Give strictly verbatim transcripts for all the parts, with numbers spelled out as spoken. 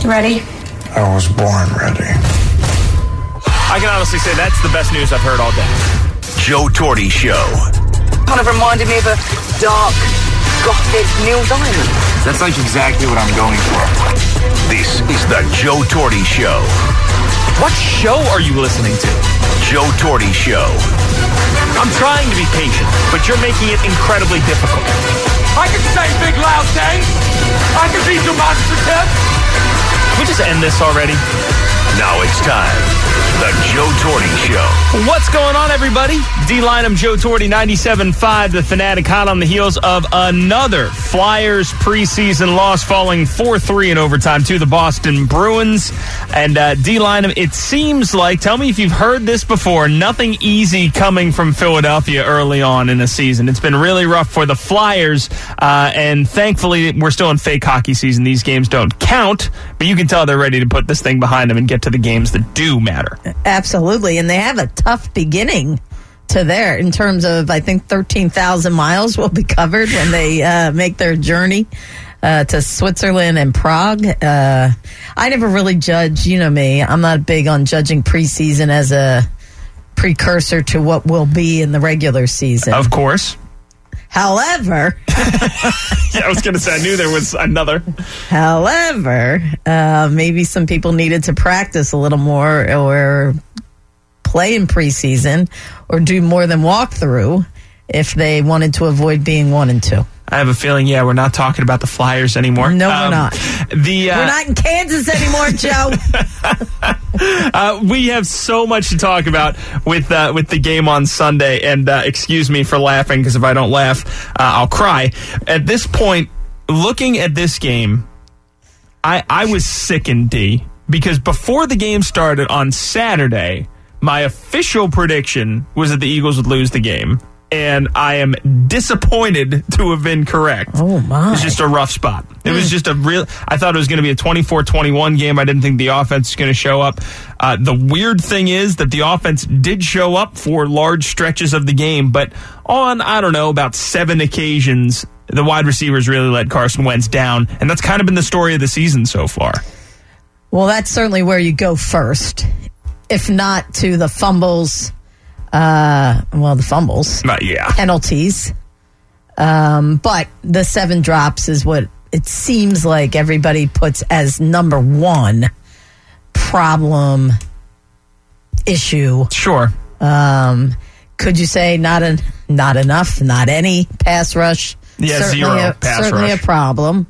Ready? I was born ready. I can honestly say that's the best news I've heard all day. Joe Torre Show. Kind of reminded me of a dark, gothic Neil Diamond. That's like exactly what I'm going for. This is the Joe Torre Show. What show are you listening to? Joe Torre Show. I'm trying to be patient, but you're making it incredibly difficult. I can say big loud things. I can be demonstrative. Can we just end this already? Now it's time. The Joe Torre Show. What's going on, everybody? D-Line, I'm Joe Torre, ninety-seven point five, The Fanatic, hot on the heels of another Flyers preseason loss, falling four three in overtime to the Boston Bruins. And uh, D-Line, it seems like, tell me if you've heard this before, nothing easy coming from Philadelphia early on in the season. It's been really rough for the Flyers, uh, and thankfully we're still in fake hockey season. These games don't count, but you can tell they're ready to put this thing behind them and get to the games that do matter. Absolutely, and they have a tough beginning to there in terms of, I think, thirteen thousand miles will be covered when they uh, make their journey uh, to Switzerland and Prague. Uh, I never really judge, you know me, I'm not big on judging preseason as a precursor to what will be in the regular season. Of course. However, yeah, I was going to say, I knew there was another. However, uh, maybe some people needed to practice a little more or play in preseason or do more than walkthrough if they wanted to avoid being one and two. I have a feeling, yeah, we're not talking about the Flyers anymore. No, um, we're not. The, uh, we're not in Kansas anymore, Joe. uh, we have so much to talk about with uh, with the game on Sunday, and uh, excuse me for laughing, because if I don't laugh, uh, I'll cry. At this point, looking at this game, I, I was sickened, D, because before the game started on Saturday, my official prediction was that the Eagles would lose the game. And I am disappointed to have been correct. Oh, my. It's just a rough spot. It mm. was just a real... I thought it was going to be a twenty-four twenty-one game. I didn't think the offense was going to show up. Uh, the weird thing is that the offense did show up for large stretches of the game, but on, I don't know, about seven occasions, the wide receivers really let Carson Wentz down, and that's kind of been the story of the season so far. Well, that's certainly where you go first, if not to the fumbles... Uh, well, the fumbles, uh, yeah, penalties, um, but the seven drops is what it seems like everybody puts as number one problem issue. Sure. Um, could you say not a, not enough, not any pass rush? Yeah, certainly zero a, pass certainly rush. a problem.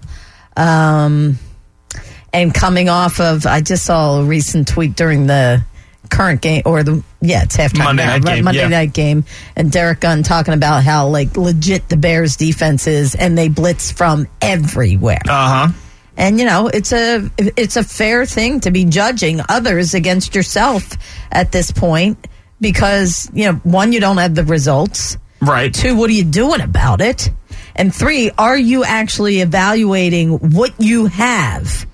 Um, and coming off of, I just saw a recent tweet during the current game, or the yeah, it's halftime Monday now, night right? game, Monday yeah. night game, and Derek Gunn talking about how like legit the Bears defense is, and they blitz from everywhere. Uh huh. And you know, it's a it's a fair thing to be judging others against yourself at this point, because you know, one, you don't have the results. Right. Two, what are you doing about it? And three, are you actually evaluating what you have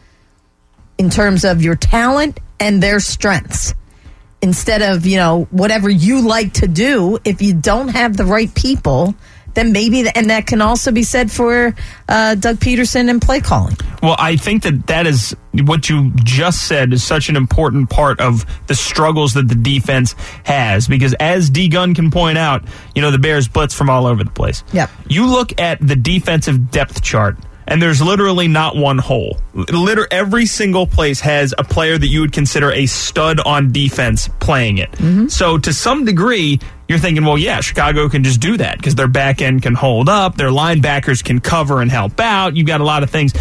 in terms of your talent and their strengths? Instead of, you know, whatever you like to do, if you don't have the right people, then maybe, the, and that can also be said for uh, Doug Peterson and play calling. Well, I think that that is what you just said is such an important part of the struggles that the defense has, because as D. Gunn can point out, you know, the Bears blitz from all over the place. Yep. You look at the defensive depth chart, and there's literally not one hole. Literally, every single place has a player that you would consider a stud on defense playing it. Mm-hmm. So to some degree, you're thinking, well, yeah, Chicago can just do that because their back end can hold up, their linebackers can cover and help out. You've got a lot of things.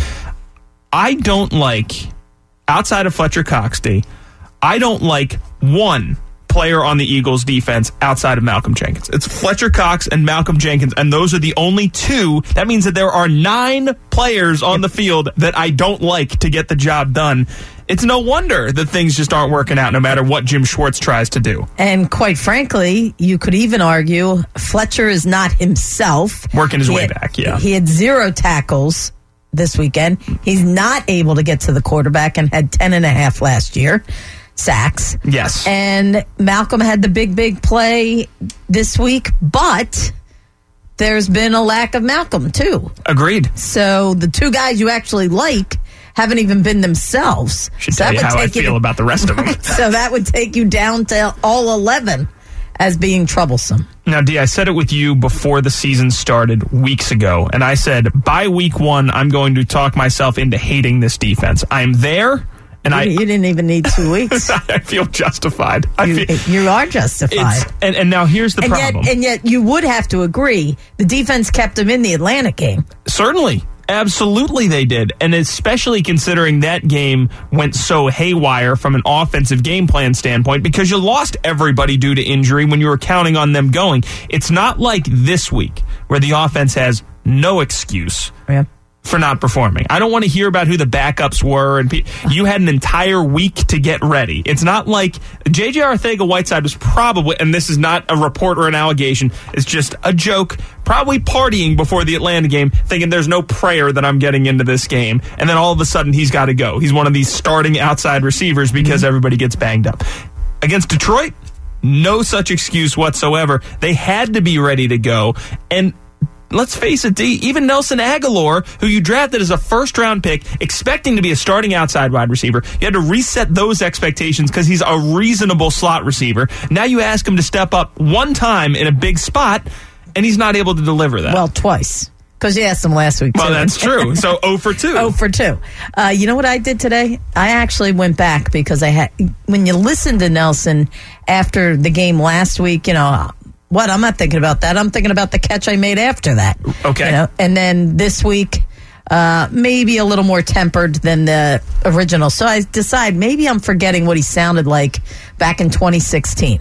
I don't like, outside of Fletcher Cox, D, I don't like one player on the Eagles defense outside of Malcolm Jenkins. It's Fletcher Cox and Malcolm Jenkins, and those are the only two. That means that there are nine players on the field that I don't like to get the job done. It's no wonder that things just aren't working out no matter what Jim Schwartz tries to do. And quite frankly, you could even argue Fletcher is not himself. Working his he way had, back, yeah. He had zero tackles this weekend. He's not able to get to the quarterback and had ten and a half last year. Sacks. Yes. And Malcolm had the big, big play this week, but there's been a lack of Malcolm, too. Agreed. So the two guys you actually like haven't even been themselves. Should so tell you that would how I take you feel to- about the rest of them. So that would take you down to all eleven as being troublesome. Now, Dee, I said it with you before the season started weeks ago, and I said, by week one, I'm going to talk myself into hating this defense. I'm there, and You, I... you didn't even need two weeks. I feel justified. I You, feel, you are justified. it's, and, and now here's the And problem. yet, and yet, you would have to agree the defense kept them in the Atlanta game. Certainly. Absolutely they did. And especially considering that game went so haywire from an offensive game plan standpoint because you lost everybody due to injury when you were counting on them going. It's not like this week where the offense has no excuse Yeah. for not performing. I don't want to hear about who the backups were. And pe- you had an entire week to get ready. It's not like J J Arcega-Whiteside was probably, and this is not a report or an allegation, it's just a joke, probably partying before the Atlanta game, thinking there's no prayer that I'm getting into this game. And then all of a sudden he's got to go. He's one of these starting outside receivers because mm-hmm. everybody gets banged up. Against Detroit, no such excuse whatsoever. They had to be ready to go. And let's face it, D, even Nelson Aguilar, who you drafted as a first-round pick, expecting to be a starting outside wide receiver, you had to reset those expectations because he's a reasonable slot receiver. Now you ask him to step up one time in a big spot, and he's not able to deliver that. Well, twice. Because you asked him last week, too. Well, that's true. So oh for two. oh for two. Uh, you know what I did today? I actually went back because I had, when you listen to Nelson after the game last week, you know, what? I'm not thinking about that. I'm thinking about the catch I made after that. Okay. You know? And then this week, uh, maybe a little more tempered than the original. So I decide maybe I'm forgetting what he sounded like back in twenty sixteen.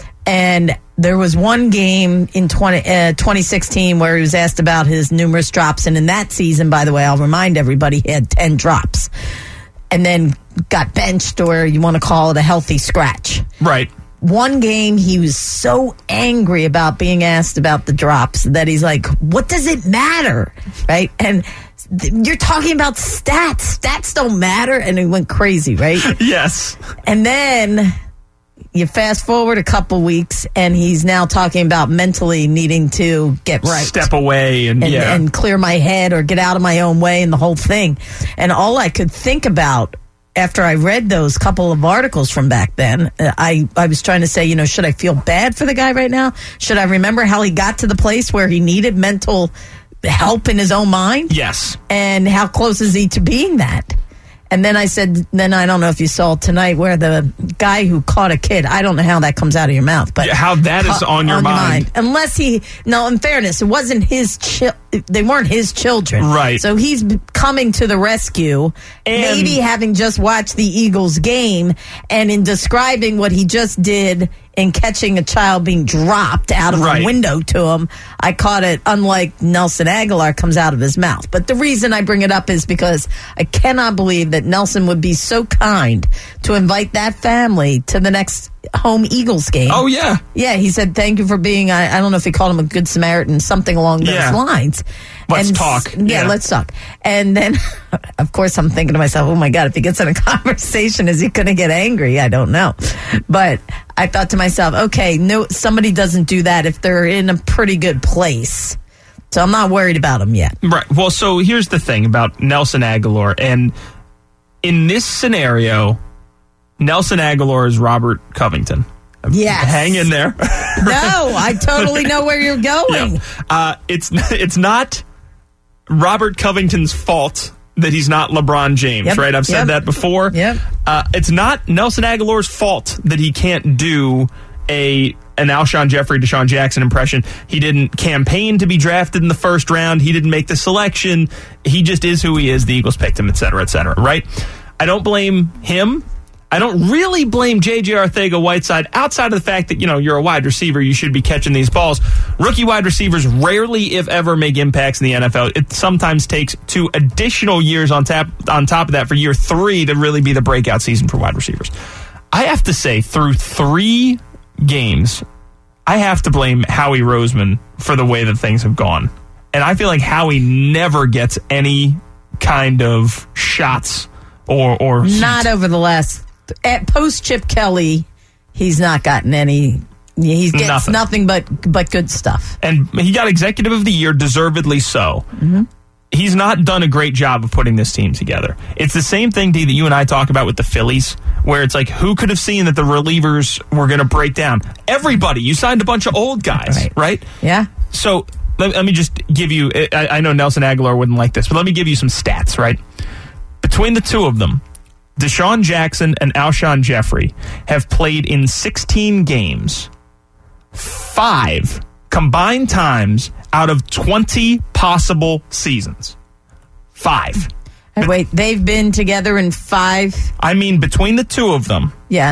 And there was one game in twenty, uh, twenty sixteen where he was asked about his numerous drops. And in that season, by the way, I'll remind everybody, he had ten drops. And then got benched, or you want to call it a healthy scratch. Right. One game, he was so angry about being asked about the drops that he's like, what does it matter? Right? And th- you're talking about stats. Stats don't matter. And he went crazy, right? Yes. And then you fast forward a couple weeks, and he's now talking about mentally needing to get right. Step away and, and, yeah. and clear my head or get out of my own way and the whole thing. And all I could think about after I read those couple of articles from back then, I, I was trying to say, you know, should I feel bad for the guy right now? Should I remember how he got to the place where he needed mental help in his own mind? Yes. And how close is he to being that? And then I said, then I don't know if you saw tonight where the guy who caught a kid, I don't know how that comes out of your mouth, but yeah, how that is on your, on mind. your mind. Unless he, no, in fairness, it wasn't his, chi- they weren't his children. Right. So he's coming to the rescue, and maybe having just watched the Eagles game, and in describing what he just did in catching a child being dropped out of right. a window to him, I caught it, unlike Nelson Aguilar, comes out of his mouth. But the reason I bring it up is because I cannot believe that Nelson would be so kind to invite that family to the next home Eagles game. Oh, yeah. Yeah, he said, thank you for being, I, I don't know if he called him a good Samaritan, something along those yeah. lines. Let's and, talk. Yeah, yeah, let's talk. And then, of course, I'm thinking to myself, oh my God, if he gets in a conversation, is he going to get angry? I don't know. But I thought to myself, okay, no, somebody doesn't do that if they're in a pretty good place. So I'm not worried about him yet. Right. Well, so here's the thing about Nelson Aguilar. And in this scenario, Nelson Aguilar is Robert Covington. Yes. Hang in there. No, I totally know where you're going. Yep. Uh, it's it's not Robert Covington's fault that he's not LeBron James, yep. right? I've said yep. that before. Yep. Uh, it's not Nelson Aguilar's fault that he can't do a an Alshon Jeffrey, Deshaun Jackson impression. He didn't campaign to be drafted in the first round. He didn't make the selection. He just is who he is. The Eagles picked him, et cetera, et cetera, right? I don't blame him. I don't really blame J J Arcega-Whiteside outside of the fact that, you know, you're a wide receiver. You should be catching these balls. Rookie wide receivers rarely, if ever, make impacts in the N F L. It sometimes takes two additional years on, tap, on top of that for year three to really be the breakout season for wide receivers. I have to say, through three games, I have to blame Howie Roseman for the way that things have gone. And I feel like Howie never gets any kind of shots or... or Not over the last... At post Chip Kelly, he's not gotten any. He gets nothing. nothing but but good stuff. And he got Executive of the Year, deservedly so. Mm-hmm. he's not done a great job of putting this team together. It's the same thing, D, that you and I talk about with the Phillies, where it's like, who could have seen that the relievers were going to break down? Everybody. You signed a bunch of old guys, right? right? Yeah. So let, let me just give you, I, I know Nelson Aguilar wouldn't like this, but let me give you some stats, right? Between the two of them, Deshaun Jackson and Alshon Jeffrey have played in sixteen games, five combined times out of twenty possible seasons. Five. Hey, wait, they've been together in five? I mean, between the two of them, yeah,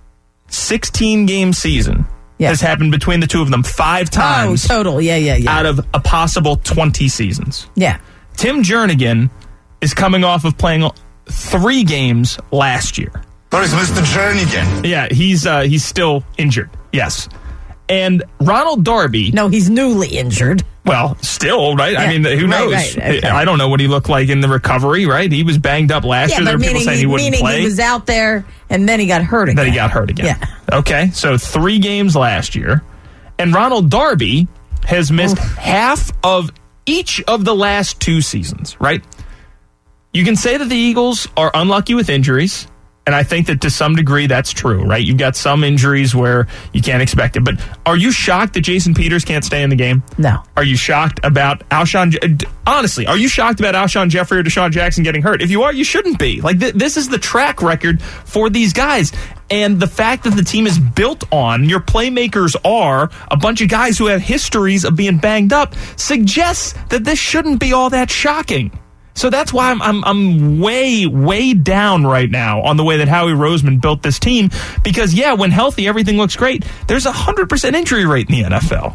sixteen-game season yeah. has happened between the two of them five times. Oh, total, yeah, yeah, yeah. Out of a possible twenty seasons. Yeah. Tim Jernigan is coming off of playing three games last year. Where's Mister Jernigan? Yeah, he's uh, he's still injured, yes. And Ronald Darby... No, he's newly injured. Well, still, right? Yeah. I mean, who right, knows? Right, okay. I don't know what he looked like in the recovery, right? He was banged up last yeah, year. There were people saying he wouldn't meaning play. He was out there, and then he got hurt again. Then he got hurt again. Yeah. Okay, so three games last year. And Ronald Darby has missed Oof. half of each of the last two seasons, right? You can say that the Eagles are unlucky with injuries, and I think that to some degree that's true, right? You've got some injuries where you can't expect it. But are you shocked that Jason Peters can't stay in the game? No. Are you shocked about Alshon? Honestly, are you shocked about Alshon Jeffrey or Deshaun Jackson getting hurt? If you are, you shouldn't be. Like th- this is the track record for these guys. And the fact that the team is built on, your playmakers are a bunch of guys who have histories of being banged up, suggests that this shouldn't be all that shocking. So that's why I'm, I'm I'm way, way down right now on the way that Howie Roseman built this team. Because, yeah, when healthy, everything looks great. There's a one hundred percent injury rate in the N F L.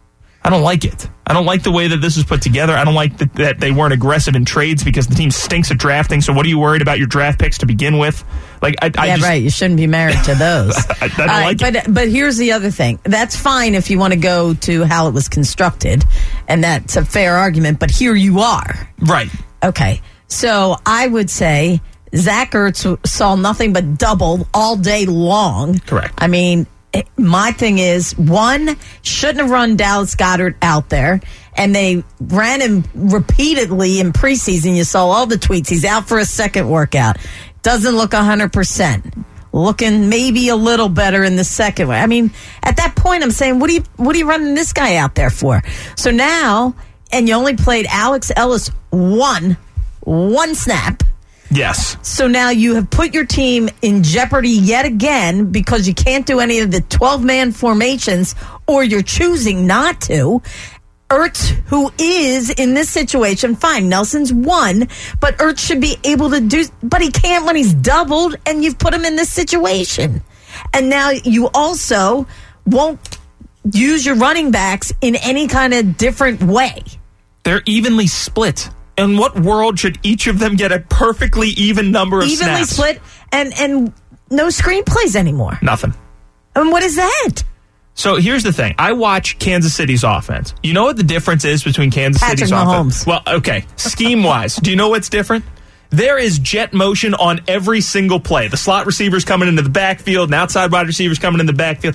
I don't like it. I don't like the way that this is put together. I don't like that, that they weren't aggressive in trades because the team stinks at drafting. So what are you worried about your draft picks to begin with? Like, I, I yeah, just, right. You shouldn't be married to those. I, I don't uh, like but, it. But here's the other thing. That's fine if you want to go to how it was constructed, and that's a fair argument. But here you are. Right. Okay. So I would say Zach Ertz saw nothing but double all day long. Correct. I mean, my thing is, one, shouldn't have run Dallas Goedert out there, and they ran him repeatedly in preseason. You saw all the tweets. He's out for a second workout. Doesn't look one hundred percent. Looking maybe a little better in the second one. I mean, at that point, I'm saying, what are you, what are you running this guy out there for? So now, and you only played Alex Ellis one, one snap. Yes. So now you have put your team in jeopardy yet again because you can't do any of the twelve-man formations, or you're choosing not to. Ertz, who is in this situation, fine, Nelson's one, but Ertz should be able to do, but he can't when he's doubled, and you've put him in this situation. And now you also won't use your running backs in any kind of different way. They're evenly split. In what world should each of them get a perfectly even number of evenly snaps? Evenly split and, and no screenplays anymore. Nothing. I mean, what is that? So here's the thing. I watch Kansas City's offense. You know what the difference is between Kansas Patrick City's Mahomes. offense? Well, okay. Scheme-wise, do you know what's different? There is jet motion on every single play. The slot receivers coming into the backfield and outside wide receivers coming in the backfield.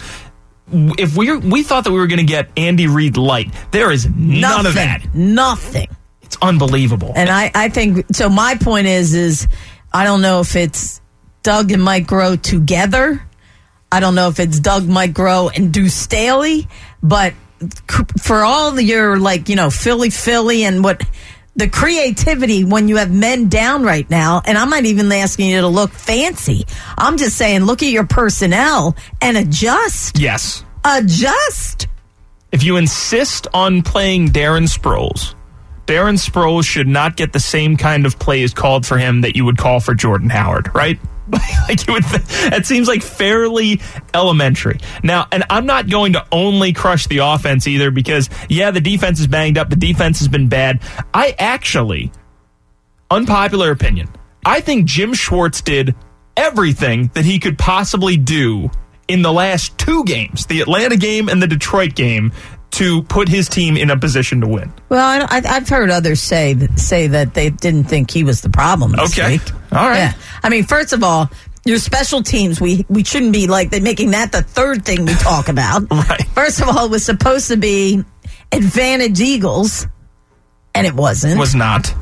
If we we thought that we were going to get Andy Reid light, there is none Nothing. of that. Nothing. It's unbelievable. And I, I think, so my point is, is I don't know if it's Doug and Mike Groh together. I don't know if it's Doug, Mike Groh, and Deuce Staley. But for all your, like, you know, Philly, Philly, and what the creativity when you have men down right now, and I'm not even asking you to look fancy. I'm just saying, look at your personnel and adjust. Yes. Adjust. If you insist on playing Darren Sproles, Darren Sproles should not get the same kind of plays called for him that you would call for Jordan Howard, right? Like you would th- it seems like fairly elementary. Now, and I'm not going to only crush the offense either because, yeah, the defense is banged up. The defense has been bad. I actually, unpopular opinion, I think Jim Schwartz did everything that he could possibly do in the last two games, the Atlanta game and the Detroit game, to put his team in a position to win. Well, I, I've heard others say say that they didn't think he was the problem this okay. week. All right. Yeah. I mean, first of all, your special teams, we, we shouldn't be like they're making that the third thing we talk about. Right. First of all, it was supposed to be advantage Eagles. and it wasn't. Was not.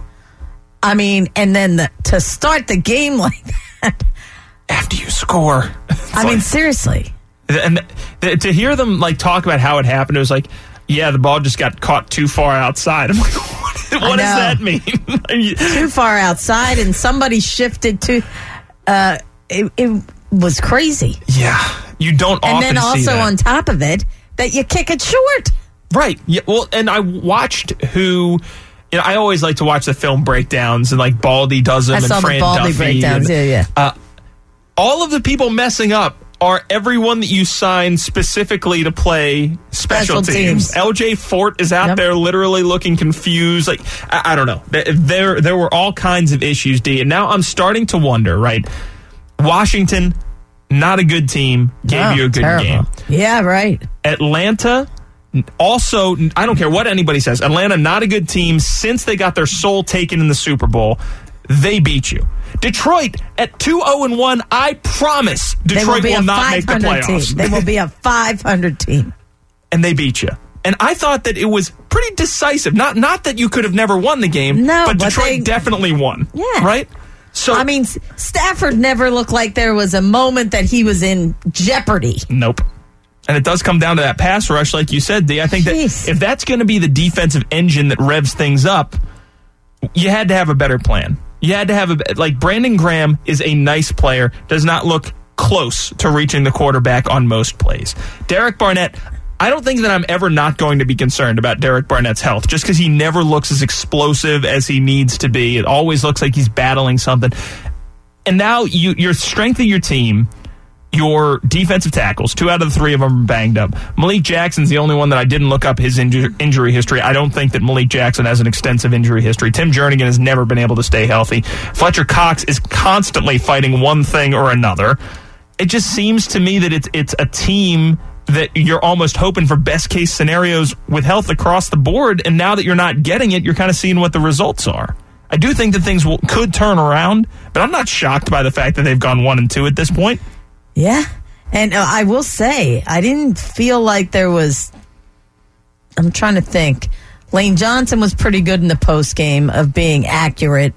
I mean, and then the, to start the game like that. After you score. I mean, seriously. And th- to hear them like talk about how it happened, it was like, yeah, the ball just got caught too far outside. I'm like, what, what does that mean? Too far outside, and somebody shifted to. Uh, it, it was crazy. Yeah, you don't and often then also see that. on top of it, that you kick it short. Right. Yeah. Well, and I watched who. You know, I always like to watch the film breakdowns, and like Baldy does them, I and saw Fran the Baldy Duffy breakdowns. and, yeah, yeah. Uh, all of the people messing up are everyone that you signed specifically to play special, Special teams. teams. L J Fort is out Yep. there literally looking confused. Like, I, I don't know. There, there were all kinds of issues, D. And now I'm starting to wonder, right? Washington, not a good team, gave No, you a good terrible. game. Yeah, right. Atlanta, also, I don't care what anybody says. Atlanta, not a good team since they got their soul taken in the Super Bowl. They beat you. Detroit at two oh and one. I promise Detroit will, will not make the playoffs. Team. They will be a five hundred team. And they beat you. And I thought that it was pretty decisive. Not not that you could have never won the game, no, but, but Detroit they, definitely won. Yeah. Right? So I mean, Stafford never looked like there was a moment that he was in jeopardy. Nope. And it does come down to that pass rush, like you said, D. I think Jeez. that if that's going to be the defensive engine that revs things up, you had to have a better plan. You had to have a, like, Brandon Graham is a nice player, does not look close to reaching the quarterback on most plays. Derek Barnett, I don't think that I'm ever not going to be concerned about Derek Barnett's health, just because he never looks as explosive as he needs to be. It always looks like he's battling something. And now you, your strength of your team, your defensive tackles, two out of the three of them are banged up. Malik Jackson's the only one that I didn't look up his inju- injury history. I don't think that Malik Jackson has an extensive injury history. Tim Jernigan has never been able to stay healthy. Fletcher Cox is constantly fighting one thing or another. It just seems to me that it's it's a team that you're almost hoping for best case scenarios with health across the board, and now that you're not getting it, you're kind of seeing what the results are. I do think that things will, could turn around, but I'm not shocked by the fact that they've gone one and two at this point. Yeah. And uh, I will say, I didn't feel like there was, I'm trying to think. Lane Johnson was pretty good in the post game of being accurate.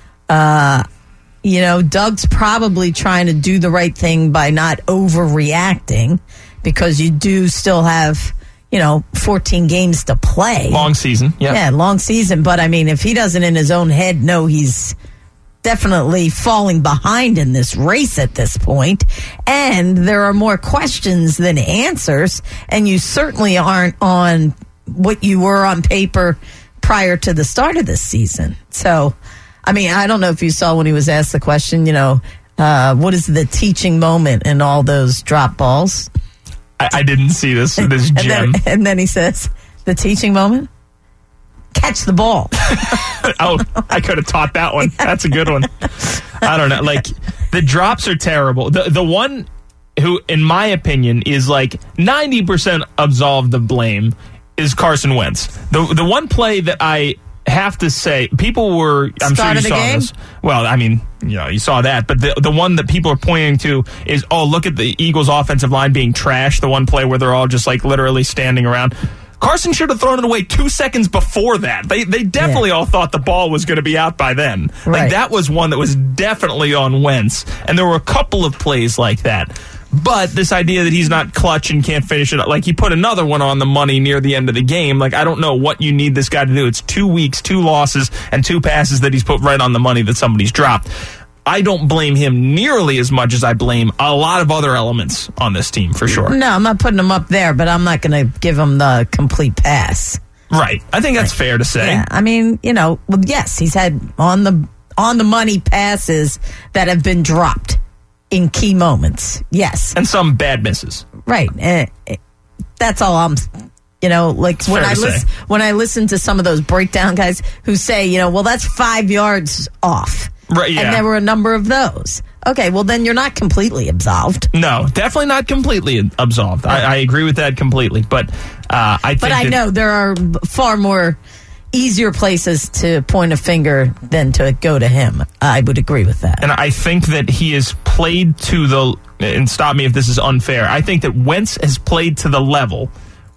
Uh, you know, Doug's probably trying to do the right thing by not overreacting, because you do still have, you know, fourteen games to play. Long season. Yeah. Yeah, long season. But I mean, if he doesn't in his own head know he's definitely falling behind in this race at this point, and there are more questions than answers, and you certainly aren't on what you were on paper prior to the start of this season. So, I mean, I don't know if you saw when he was asked the question, you know, uh, what is the teaching moment in all those drop balls? I, I didn't see this, this and, gem. then, and then he says, the teaching moment? Catch the ball. Oh, I could have taught that one. That's a good one. I don't know. Like, the drops are terrible. The the one who, in my opinion, is like ninety percent absolved of blame is Carson Wentz. The the one play that I have to say, people were, I'm Start sure of you the saw game? this. Well, I mean, you know, you saw that. But the the one that people are pointing to is, oh, look at the Eagles' offensive line being trashed. The one play where they're all just like literally standing around. Carson should have thrown it away two seconds before that. They they definitely Yeah. all thought the ball was going to be out by then. Right. Like, that was one that was definitely on Wentz. And there were a couple of plays like that. But this idea that he's not clutch and can't finish it, like, he put another one on the money near the end of the game. Like, I don't know what you need this guy to do. It's two weeks, two losses, and two passes that he's put right on the money that somebody's dropped. I don't blame him nearly as much as I blame a lot of other elements on this team, for sure. No, I'm not putting him up there, but I'm not going to give him the complete pass. Right. I think that's fair to say. Yeah, I mean, you know, well, yes, he's had on the on the money passes that have been dropped in key moments. Yes, And some bad misses. right. Eh, eh, that's all I'm. You know, like It's when fair I to listen say. when I listen to some of those breakdown guys who say, you know, well, that's five yards off. Right, yeah. And there were a number of those. Okay, well, then you're not completely absolved. No, definitely not completely absolved. I, I agree with that completely. But uh, I think But I that- know there are far more easier places to point a finger than to go to him. I would agree with that. And I think that he has played to the, and stop me if this is unfair, I think that Wentz has played to the level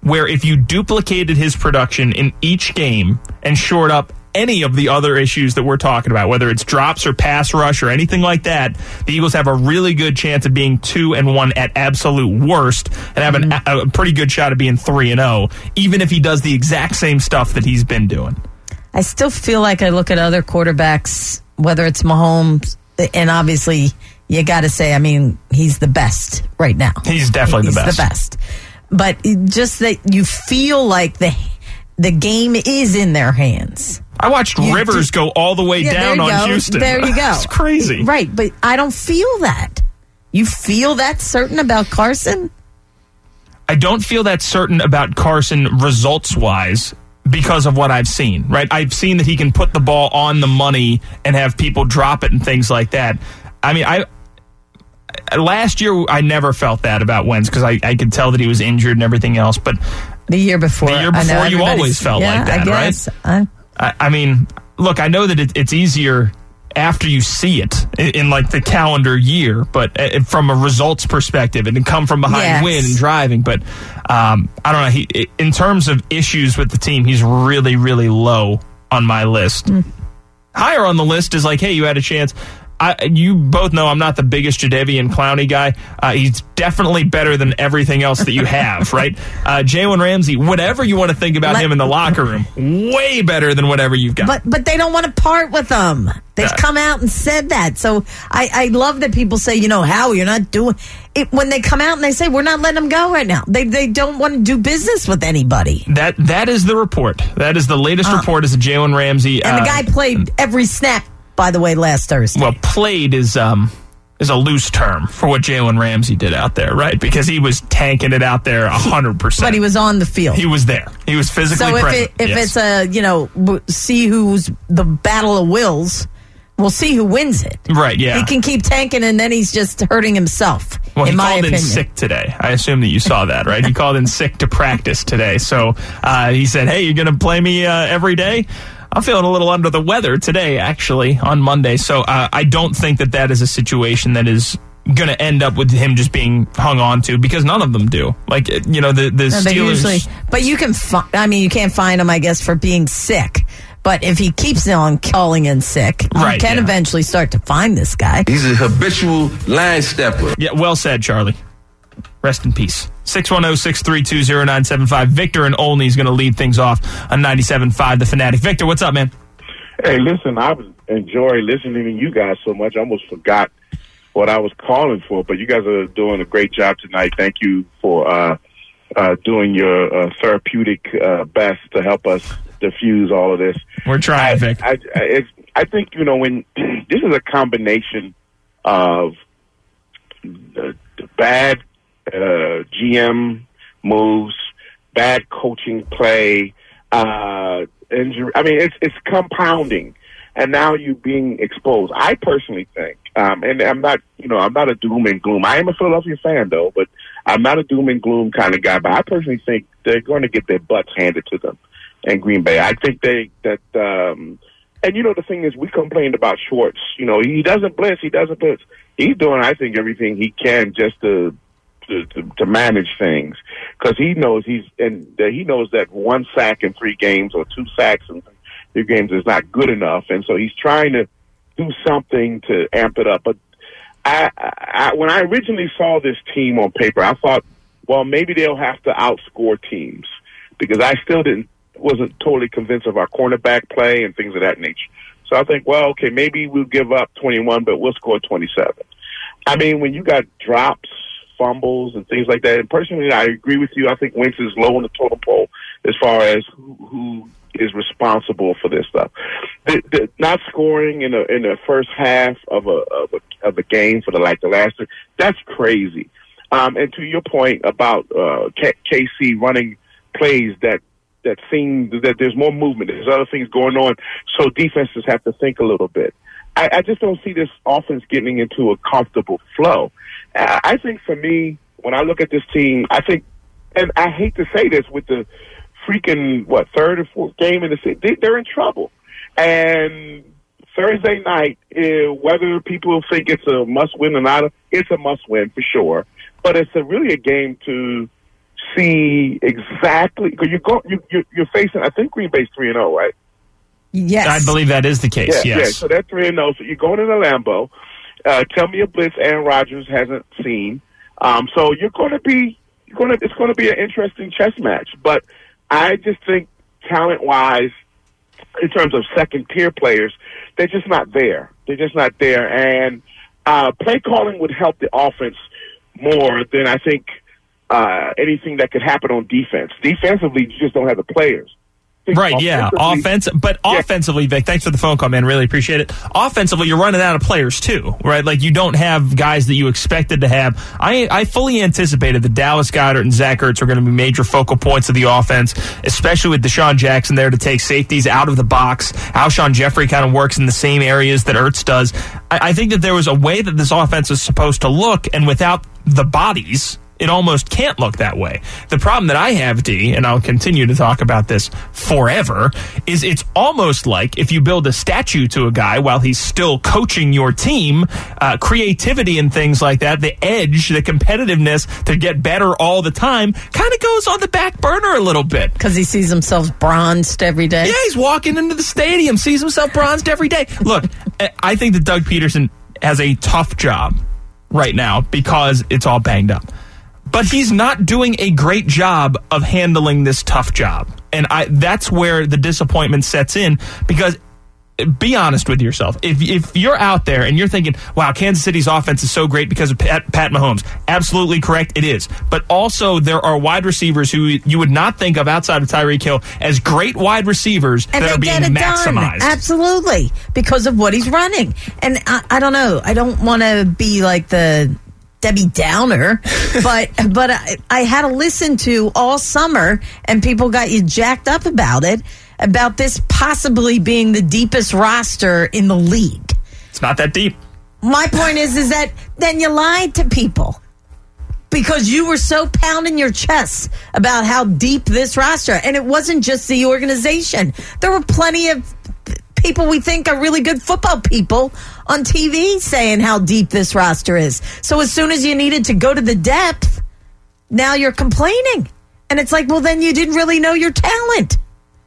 where if you duplicated his production in each game and shored up any of the other issues that we're talking about, whether it's drops or pass rush or anything like that, the Eagles have a really good chance of being two and one at absolute worst and have an, a, a pretty good shot of being three and zero, even if he does the exact same stuff that he's been doing. I still feel like I look at other quarterbacks, whether it's Mahomes, and obviously you got to say, I mean, he's the best right now. He's definitely he's the best. the best. But just that you feel like the the game is in their hands. I watched you Rivers do, go all the way yeah, down on go. Houston. There you go. It's crazy. Right, but I don't feel that. You feel that certain about Carson? I don't feel that certain about Carson results-wise because of what I've seen, right? I've seen that he can put the ball on the money and have people drop it and things like that. I mean, I last year I never felt that about Wentz because I, I could tell that he was injured and everything else, but the year before, the year before you always felt yeah, like that, I guess. right? I, I mean, look, I know that it, it's easier after you see it in, in like the calendar year, but uh, from a results perspective, and to come from behind yes. win and driving. But um, I don't know. He, in terms of issues with the team, he's really, really low on my list. Mm. Higher on the list is like, hey, you had a chance. I, you both know I'm not the biggest Jadeveon Clowney guy. Uh, he's definitely better than everything else that you have, right? Uh, Jalen Ramsey, whatever you want to think about Let, him in the locker room, way better than whatever you've got. But but they don't want to part with him. They've yeah. come out and said that. So I, I love that people say, you know, how you're not doing it. When they come out and they say, we're not letting him go right now. They they don't want to do business with anybody. That That is the report. That is the latest uh, report is that Jalen Ramsey. And uh, the guy played every snap, by the way, last Thursday. Well, played is um is a loose term for what Jalen Ramsey did out there, right? Because he was tanking it out there one hundred percent. But he was on the field. He was there. He was physically so if present. It, if yes. it's a, you know, see who's the battle of wills, we'll see who wins it. Right, yeah. He can keep tanking and then he's just hurting himself, well, in he my called opinion. in sick today. I assume that you saw that, right? He called in sick to practice today. So uh, he said, hey, you're going to play me uh, every day? I'm feeling a little under the weather today, actually, on Monday. So uh, I don't think that that is a situation that is going to end up with him just being hung on to, because none of them do. Like, you know, the, the no, Steelers. Usually, but you can, fi- I mean, you can't fine him, I guess, for being sick. But if he keeps on calling in sick, right, you can yeah. eventually start to find this guy. He's a habitual line stepper. Yeah, well said, Charlie. Rest in peace. six one zero, six three two, zero nine seven five. Victor in Olney is going to lead things off on ninety-seven point five The Fanatic. Victor, what's up, man? Hey, listen, I was enjoying listening to you guys so much, I almost forgot what I was calling for, but you guys are doing a great job tonight. Thank you for uh, uh, doing your uh, therapeutic uh, best to help us diffuse all of this. We're trying, I, Vic. I, I, it's, I think, you know, when this is a combination of the, the bad uh, G M moves, bad coaching play, uh, injury. I mean, it's it's compounding, and now you being exposed. I personally think, um, and I'm not, you know, I'm not a doom and gloom. I am a Philadelphia fan, though, but I'm not a doom and gloom kind of guy. But I personally think they're going to get their butts handed to them in Green Bay. I think they that, um, and you know, the thing is, we complained about Schwartz. You know, he doesn't blitz, he doesn't blitz. He's doing, I think, everything he can just to. To, to, to manage things, because he knows he's and that he knows that one sack in three games or two sacks in three games is not good enough, and so he's trying to do something to amp it up. But I, I, when I originally saw this team on paper, I thought, well, maybe they'll have to outscore teams, because I still didn't wasn't totally convinced of our cornerback play and things of that nature. So I think, well, okay, maybe we'll give up twenty-one, but we'll score twenty-seven. I mean, when you got drops, fumbles, and things like that. And personally, I agree with you. I think Wentz is low on the totem pole as far as who, who is responsible for this stuff. The, the, not scoring in the in the first half of a of a, of a game for the like the last, that's crazy. Um, and to your point about uh, K- KC running plays that that seem that there's more movement, there's other things going on, so defenses have to think a little bit. I, I just don't see this offense getting into a comfortable flow. I think for me, when I look at this team, I think, and I hate to say this, with the freaking, what, third or fourth game in the season, they, they're in trouble. And Thursday night, uh, whether people think it's a must-win or not, it's a must-win for sure. But it's a, really a game to see exactly because you go you, you you're facing. I think Green Bay's three and zero, right? Yes, I believe that is the case. Yeah, yes. yeah. So they're three and zero. So you're going to the Lambeau. Uh, tell me a blitz Aaron Rodgers hasn't seen. Um, so you're going to be you're going to it's going to be an interesting chess match. But I just think talent wise, in terms of second tier players, they're just not there. They're just not there. And uh, play calling would help the offense more than I think uh, anything that could happen on defense. Defensively, you just don't have the players. Right, yeah. Offense, but yeah. Offensively, Vic, thanks for the phone call, man. Really appreciate it. Offensively, you're running out of players, too, right? Like, you don't have guys that you expected to have. I I fully anticipated that Dallas Goedert and Zach Ertz are going to be major focal points of the offense, especially with Deshaun Jackson there to take safeties out of the box. Alshon Jeffrey kind of works in the same areas that Ertz does. I, I think that there was a way that this offense is supposed to look, and without the bodies, it almost can't look that way. The problem that I have, D, and I'll continue to talk about this forever, is it's almost like if you build a statue to a guy while he's still coaching your team, uh, creativity and things like that, the edge, the competitiveness to get better all the time kind of goes on the back burner a little bit. Because he sees himself bronzed every day? Yeah, he's walking into the stadium, sees himself bronzed every day. Look, I think that Doug Peterson has a tough job right now because it's all banged up. But he's not doing a great job of handling this tough job. And I that's where the disappointment sets in because be honest with yourself. If if you're out there and you're thinking, wow, Kansas City's offense is so great because of Pat, Pat Mahomes, absolutely correct, it is. But also there are wide receivers who you would not think of outside of Tyreek Hill as great wide receivers and that are being maximized. Done. Absolutely, because of what he's running. And I, I don't know. I don't want to be like the Debbie Downer, but but I, I had to listen to all summer, and people got you jacked up about it, about this possibly being the deepest roster in the league. It's not that deep. My point is, is that then you lied to people because you were so pounding your chest about how deep this roster, and it wasn't just the organization. There were plenty of people we think are really good football people on T V saying how deep this roster is. So as soon as you needed to go to the depth, now you're complaining. And it's like, well, then you didn't really know your talent.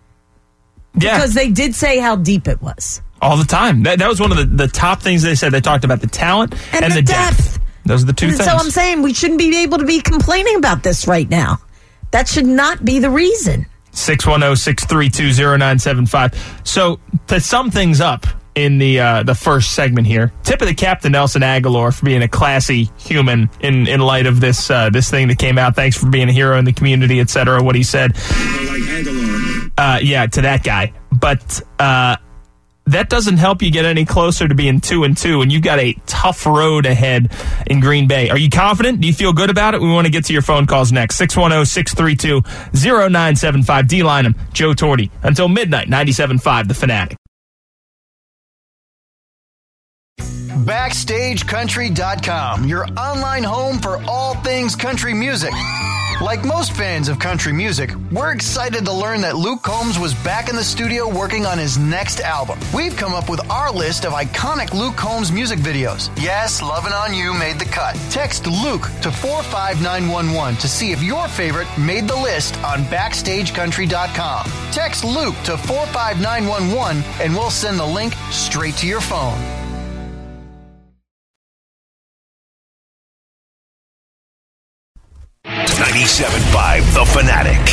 Yeah. Because they did say how deep it was. All the time. That, that was one of the, the top things they said. They talked about the talent and, and the, the depth. depth. Those are the two and things. So I'm saying we shouldn't be able to be complaining about this right now. That should not be the reason. six one zero, six three two, zero nine seven five. So to sum things up in the uh, the first segment here, tip of the cap to Nelson Aguilar for being a classy human in, in light of this uh, this thing that came out. Thanks for being a hero in the community, et cetera. What he said. Uh, yeah, to that guy. But uh, that doesn't help you get any closer to being two and two, and you've got a tough road ahead in Green Bay. Are you confident? Do you feel good about it? We want to get to your phone calls next. six one zero, six three two, zero nine seven five. D-line him, Joe Torti. Until midnight, ninety-seven point five, The Fanatic. Backstage Country dot com, your online home for all things country music. Like most fans of country music, we're excited to learn that Luke Combs was back in the studio working on his next album. We've come up with our list of iconic Luke Combs music videos. Yes, Lovin' On You made the cut. Text Luke to four five nine one one to see if your favorite made the list on Backstage Country dot com. Text Luke to four five nine one one and we'll send the link straight to your phone. ninety-seven point five The Fanatic.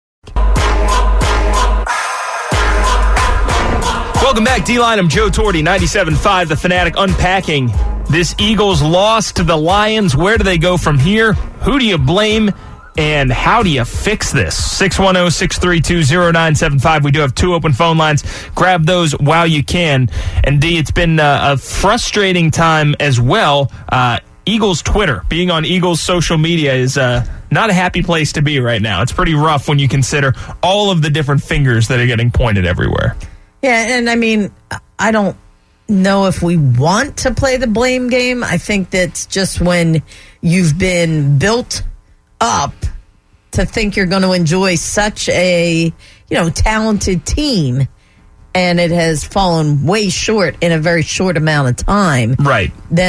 Welcome back, D-Line. I'm Joe Torti, ninety-seven point five The Fanatic, unpacking this Eagles loss to the Lions. Where do they go from here? Who do you blame? And how do you fix this? six one zero, six three two, zero nine seven five. We do have two open phone lines. Grab those while you can. And D, it's been uh, a frustrating time as well. Uh, Eagles Twitter, being on Eagles social media is uh, not a happy place to be right now. It's pretty rough when you consider all of the different fingers that are getting pointed everywhere. Yeah, and I mean, I don't know if we want to play the blame game. I think that's just when you've been built up to think you're going to enjoy such a, you know, talented team, and it has fallen way short in a very short amount of time. Right. Then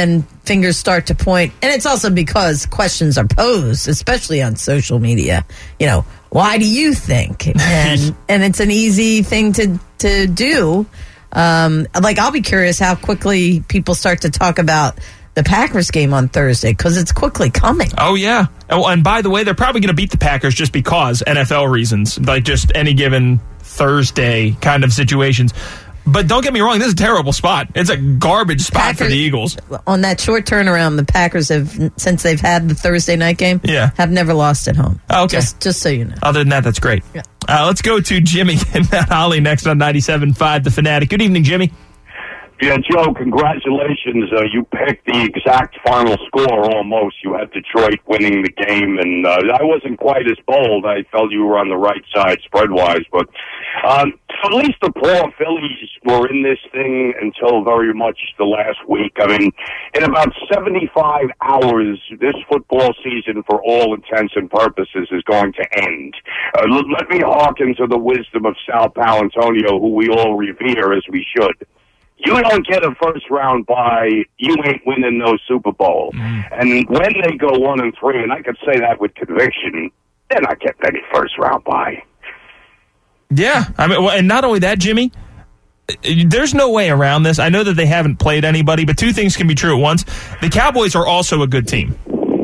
fingers start to point. And it's also because questions are posed, especially on social media. You know, why do you think? And and it's an easy thing to, to do. Um, like, I'll be curious how quickly people start to talk about the Packers game on Thursday, because it's quickly coming. Oh, yeah. Oh, and by the way, they're probably going to beat the Packers just because N F L reasons, like just any given Thursday kind of situations. But don't get me wrong, this is a terrible spot. It's a garbage spot Packers, for the Eagles. On that short turnaround, the Packers have, since they've had the Thursday night game, yeah. have never lost at home. Oh, okay. Just, just so you know. Other than that, that's great. Yeah. Uh, let's go to Jimmy and Matt Holly next on ninety-seven point five The Fanatic. Good evening, Jimmy. Yeah, Joe, congratulations. Uh, you picked the exact final score almost. You had Detroit winning the game, and uh, I wasn't quite as bold. I felt you were on the right side spread-wise. But um, at least the poor Phillies were in this thing until very much the last week. I mean, in about seventy-five hours, this football season, for all intents and purposes, is going to end. Uh, let me hearken to the wisdom of Sal Palantonio, who we all revere, as we should. You don't get a first-round bye, you ain't winning no Super Bowl. Mm. And when they go one and three, and I could say that with conviction, they're not getting any first-round bye. Yeah, I mean, and not only that, Jimmy, there's no way around this. I know that they haven't played anybody, but two things can be true at once. The Cowboys are also a good team.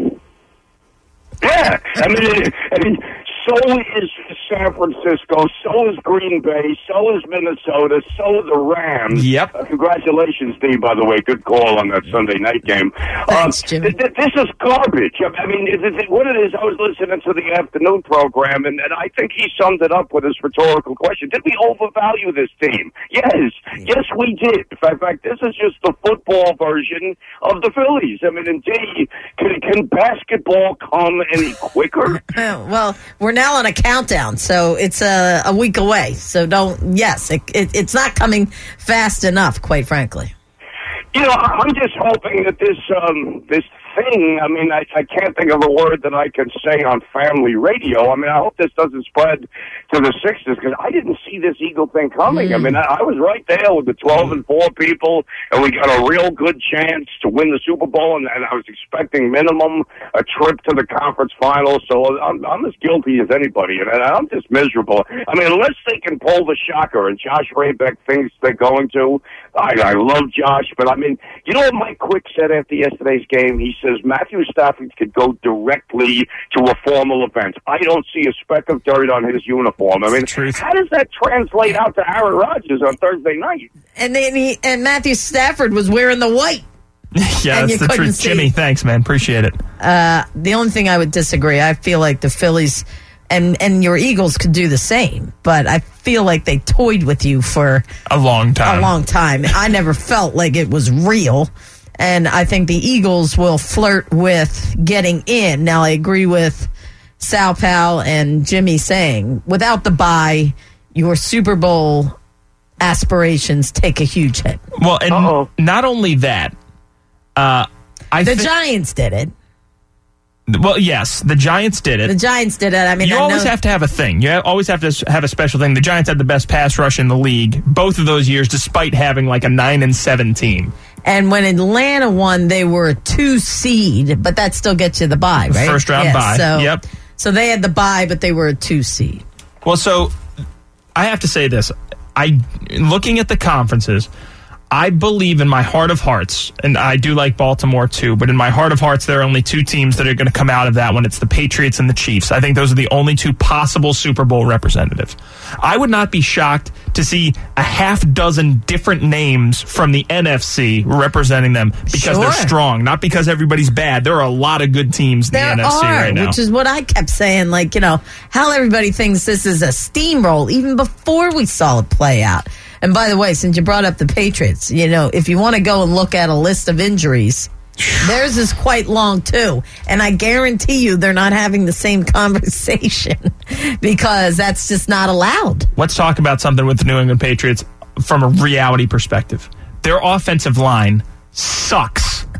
Yeah, I mean, I mean, so is San Francisco, so is Green Bay, so is Minnesota, so are the Rams. Yep. Uh, congratulations, Steve, by the way. Good call on that Sunday night game. Thanks, um, Jimmy. Th- th- this is garbage. I mean, it, it, what it is, I was listening to the afternoon program, and, and I think he summed it up with his rhetorical question. Did we overvalue this team? Yes. Yes, we did. In fact, this is just the football version of the Phillies. I mean, indeed, can, can basketball come any quicker? Well, we're now on a countdown, so it's a, a week away. So don't, yes, it, it, it's not coming fast enough, quite frankly. You know, I'm just hoping that this um, this thing, I mean, I, I can't think of a word that I can say on family radio. I mean, I hope this doesn't spread to the Sixers, because I didn't see this Eagle thing coming. Mm. I mean, I, I was right there with the twelve and four people, and we got a real good chance to win the Super Bowl, and, and I was expecting minimum a trip to the conference finals, so I'm, I'm as guilty as anybody, and I'm just miserable. I mean, unless they can pull the shocker, and Josh Raybeck thinks they're going to, I, I love Josh, but I mean, you know what Mike Quick said after yesterday's game? He says Matthew Stafford could go directly to a formal event. I don't see a speck of dirt on his uniform. I mean, how does that translate out to Aaron Rodgers on Thursday night? And then he, and Matthew Stafford was wearing the white. Yeah, that's the truth. See. Jimmy, thanks, man. Appreciate it. Uh, the only thing I would disagree, I feel like the Phillies and, and your Eagles could do the same, but I feel like they toyed with you for a long time. A long time. I never felt like it was real. And I think the Eagles will flirt with getting in. Now, I agree with Sal Pal and Jimmy saying, without the bye, your Super Bowl aspirations take a huge hit. Well, and Uh-oh. not only that, uh, I the thi- Giants did it. Well, yes, the Giants did it. The Giants did it. I mean, you I always know- have to have a thing. You always have to have a special thing. The Giants had the best pass rush in the league both of those years, despite having like a nine and seven team. And when Atlanta won, they were a two seed, but that still gets you the bye, right? First round yeah, bye. So, yep. So they had the bye, but they were a two seed. Well, so I have to say this. I looking at the conferences, I believe in my heart of hearts, and I do like Baltimore too, but in my heart of hearts, there are only two teams that are going to come out of that one. It's the Patriots and the Chiefs. I think those are the only two possible Super Bowl representatives. I would not be shocked to see a half dozen different names from the N F C representing them because sure. they're strong, not because everybody's bad. There are a lot of good teams in there the N F C are, right now. Which is what I kept saying, like, you know, how everybody thinks this is a steamroll even before we saw it play out. And by the way, since you brought up the Patriots, you know, if you want to go and look at a list of injuries, theirs is quite long, too. And I guarantee you they're not having the same conversation because that's just not allowed. Let's talk about something with the New England Patriots from a reality perspective. Their offensive line sucks.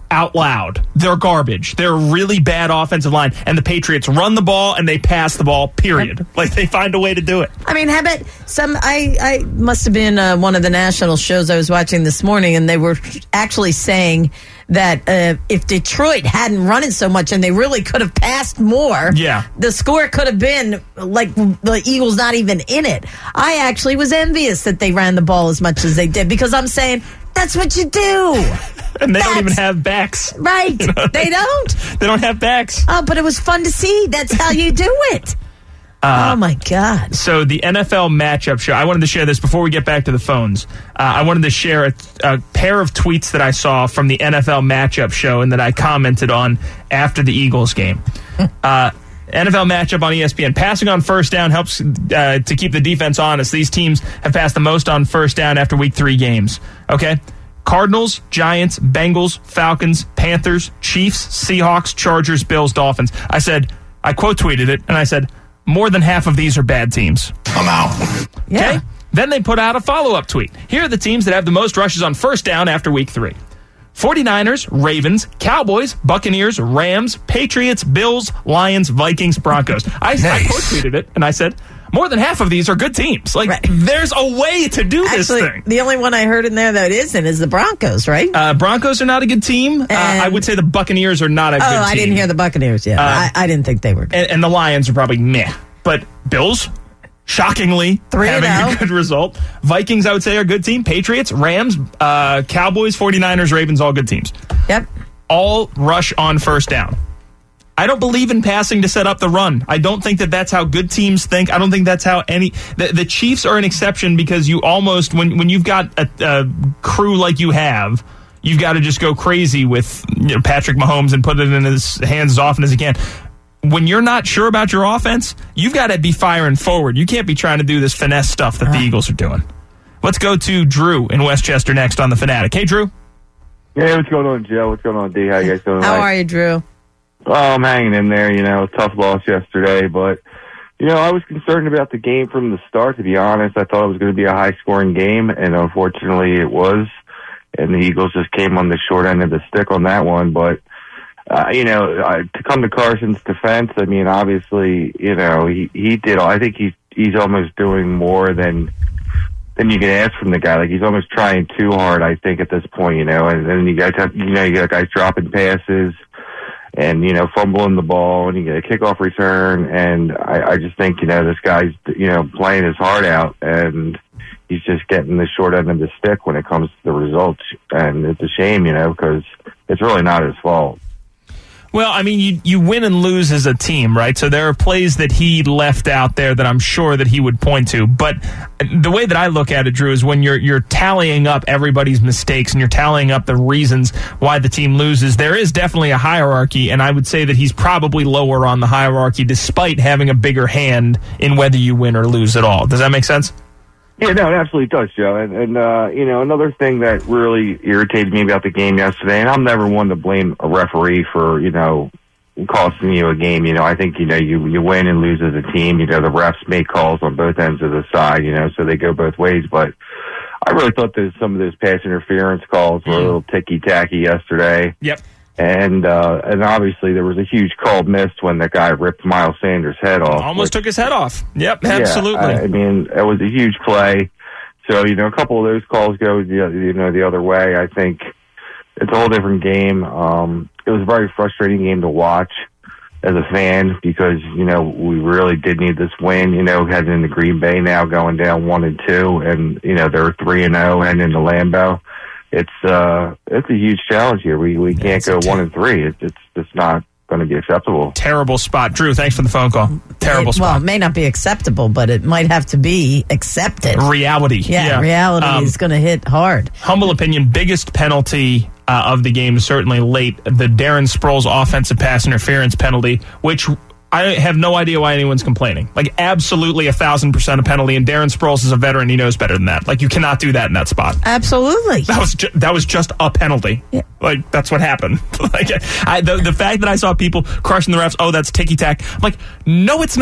out loud. They're garbage. They're a really bad offensive line, and the Patriots run the ball and they pass the ball, period. Yep. Like, they find a way to do it. I mean, how about some, I, I must have been uh, one of the national shows I was watching this morning, and they were actually saying that uh, if Detroit hadn't run it so much and they really could have passed more, yeah. the score could have been like the Eagles not even in it. I actually was envious that they ran the ball as much as they did, because I'm saying, that's what you do. And they That's, don't even have backs. Right. You know? They don't. They don't have backs. Oh, but it was fun to see. That's how you do it. Uh, oh, my God. So the N F L matchup show, I wanted to share this before we get back to the phones. Uh, I wanted to share a, a pair of tweets that I saw from the N F L matchup show and that I commented on after the Eagles game. uh, N F L matchup on E S P N. Passing on first down helps uh, to keep the defense honest. These teams have passed the most on first down after week three games. Okay? Cardinals, Giants, Bengals, Falcons, Panthers, Chiefs, Seahawks, Chargers, Bills, Dolphins. I said, I quote tweeted it, and I said, more than half of these are bad teams. I'm out. Yeah. Okay? Then they put out a follow-up tweet. Here are the teams that have the most rushes on first down after week three. forty-niners, Ravens, Cowboys, Buccaneers, Rams, Patriots, Bills, Lions, Vikings, Broncos. I, nice. I quote tweeted it, and I said, more than half of these are good teams. Like, right. There's a way to do Actually, this thing. The only one I heard in there that isn't is the Broncos, right? Uh, Broncos are not a good team. Uh, I would say the Buccaneers are not a oh, good team. Oh, I didn't hear the Buccaneers yet. Uh, I, I didn't think they were good. And, and the Lions are probably meh. But Bills, shockingly, Three having a good result. Vikings, I would say, are a good team. Patriots, Rams, uh, Cowboys, forty-niners, Ravens, all good teams. Yep. All rush on first down. I don't believe in passing to set up the run. I don't think that that's how good teams think. I don't think that's how any... The, the Chiefs are an exception because you almost... When, when you've got a, a crew like you have, you've got to just go crazy with you know, Patrick Mahomes and put it in his hands as often as he can. When you're not sure about your offense, you've got to be firing forward. You can't be trying to do this finesse stuff that uh. the Eagles are doing. Let's go to Drew in Westchester next on The Fanatic. Hey, Drew. Hey, what's going on, Joe? What's going on, D? How you guys doing? How tonight? are you, Drew? Oh, I'm hanging in there, you know, tough loss yesterday, but, you know, I was concerned about the game from the start, to be honest. I thought it was going to be a high-scoring game, and unfortunately it was, and the Eagles just came on the short end of the stick on that one, but, uh, you know, uh, to come to Carson's defense, I mean, obviously, you know, he, he did, I think he's, he's almost doing more than, than you can ask from the guy. Like, he's almost trying too hard, I think, at this point, you know, and then you guys have, you know, you got guys dropping passes, and, you know, fumbling the ball, and you get a kickoff return, and I, I just think, you know, this guy's, you know, playing his heart out, and he's just getting the short end of the stick when it comes to the results, and it's a shame, you know, because it's really not his fault. Well, I mean, you, you win and lose as a team, right? So there are plays that he left out there that I'm sure that he would point to. But the way that I look at it, Drew, is when you're you're tallying up everybody's mistakes and you're tallying up the reasons why the team loses, there is definitely a hierarchy, and I would say that he's probably lower on the hierarchy despite having a bigger hand in whether you win or lose at all. Does that make sense? Yeah, no, it absolutely does, Joe. And, and uh, you know, another thing that really irritated me about the game yesterday, and I'm never one to blame a referee for, you know, costing you a game. You know, I think, you know, you, you win and lose as a team. You know, the refs make calls on both ends of the side, you know, so they go both ways. But I really thought that some of those pass interference calls were a little ticky-tacky yesterday. Yep. And uh, and obviously there was a huge call missed when the guy ripped Miles Sanders' head off. Almost which, took his head off. Yep, absolutely. Yeah, I, I mean, it was a huge play. So, you know, a couple of those calls go, you know, the other way. I think it's a whole different game. Um, it was a very frustrating game to watch as a fan because, you know, we really did need this win, you know, heading into Green Bay now, going down one and two, and, you know, they're three and oh heading into Lambeau. It's uh, it's a huge challenge here. We we can't go one and three. It's it's just not going to be acceptable. Terrible spot, Drew. Thanks for the phone call. Terrible it, spot. Well, it may not be acceptable, but it might have to be accepted. Reality. Yeah, yeah. reality um, is going to hit hard. Humble opinion: biggest penalty uh, of the game, certainly late. The Darren Sproles offensive pass interference penalty, which I have no idea why anyone's complaining. Like, absolutely a thousand percent a penalty, and Darren Sproles is a veteran. He knows better than that. Like, you cannot do that in that spot. Absolutely. That was ju- that was just a penalty. Yeah. Like, that's what happened. like, I, the, the fact that I saw people crushing the refs, oh, that's ticky-tack. I'm like, no, it's not.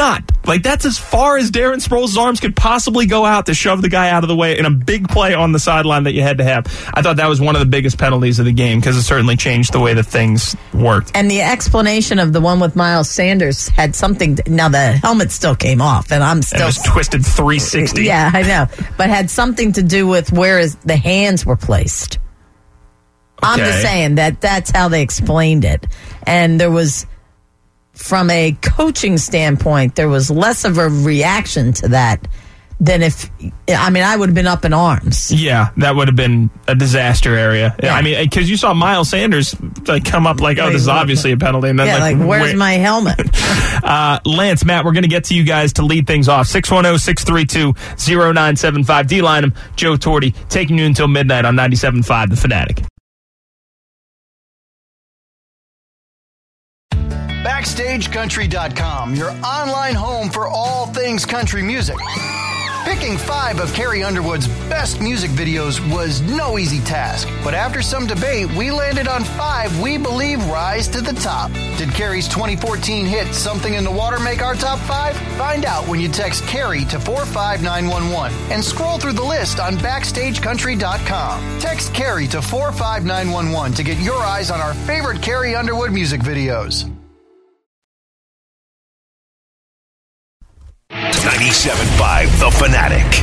Like, that's as far as Darren Sproles' arms could possibly go out to shove the guy out of the way in a big play on the sideline that you had to have. I thought that was one of the biggest penalties of the game because it certainly changed the way that things worked. And the explanation of the one with Miles Sanders had something. To, now, the helmet still came off, and I'm still. It was twisted three sixty. Yeah, I know. But had something to do with where is, the hands were placed. Okay. I'm just saying that that's how they explained it. And there was. From a coaching standpoint, there was less of a reaction to that than if, I mean, I would have been up in arms. Yeah, that would have been a disaster area. Yeah. I mean, because you saw Miles Sanders like come up like, oh, this is obviously a penalty. And then, yeah, like, like where's wait. my helmet? uh, Lance, Matt, we're going to get to you guys to lead things off. six one zero, six three two, zero nine seven five. D-Line him, Joe Torti, taking you until midnight on ninety-seven point five The Fanatic. Backstage Country dot com, your online home for all things country music. Picking five of Carrie Underwood's best music videos was no easy task, but after some debate, we landed on five we believe rise to the top. Did Carrie's twenty fourteen hit Something in the Water make our top five? Find out when you text Carrie to four five nine one one and scroll through the list on Backstage Country dot com. Text Carrie to four five nine one one to get your eyes on our favorite Carrie Underwood music videos. ninety-seven point five The Fanatic.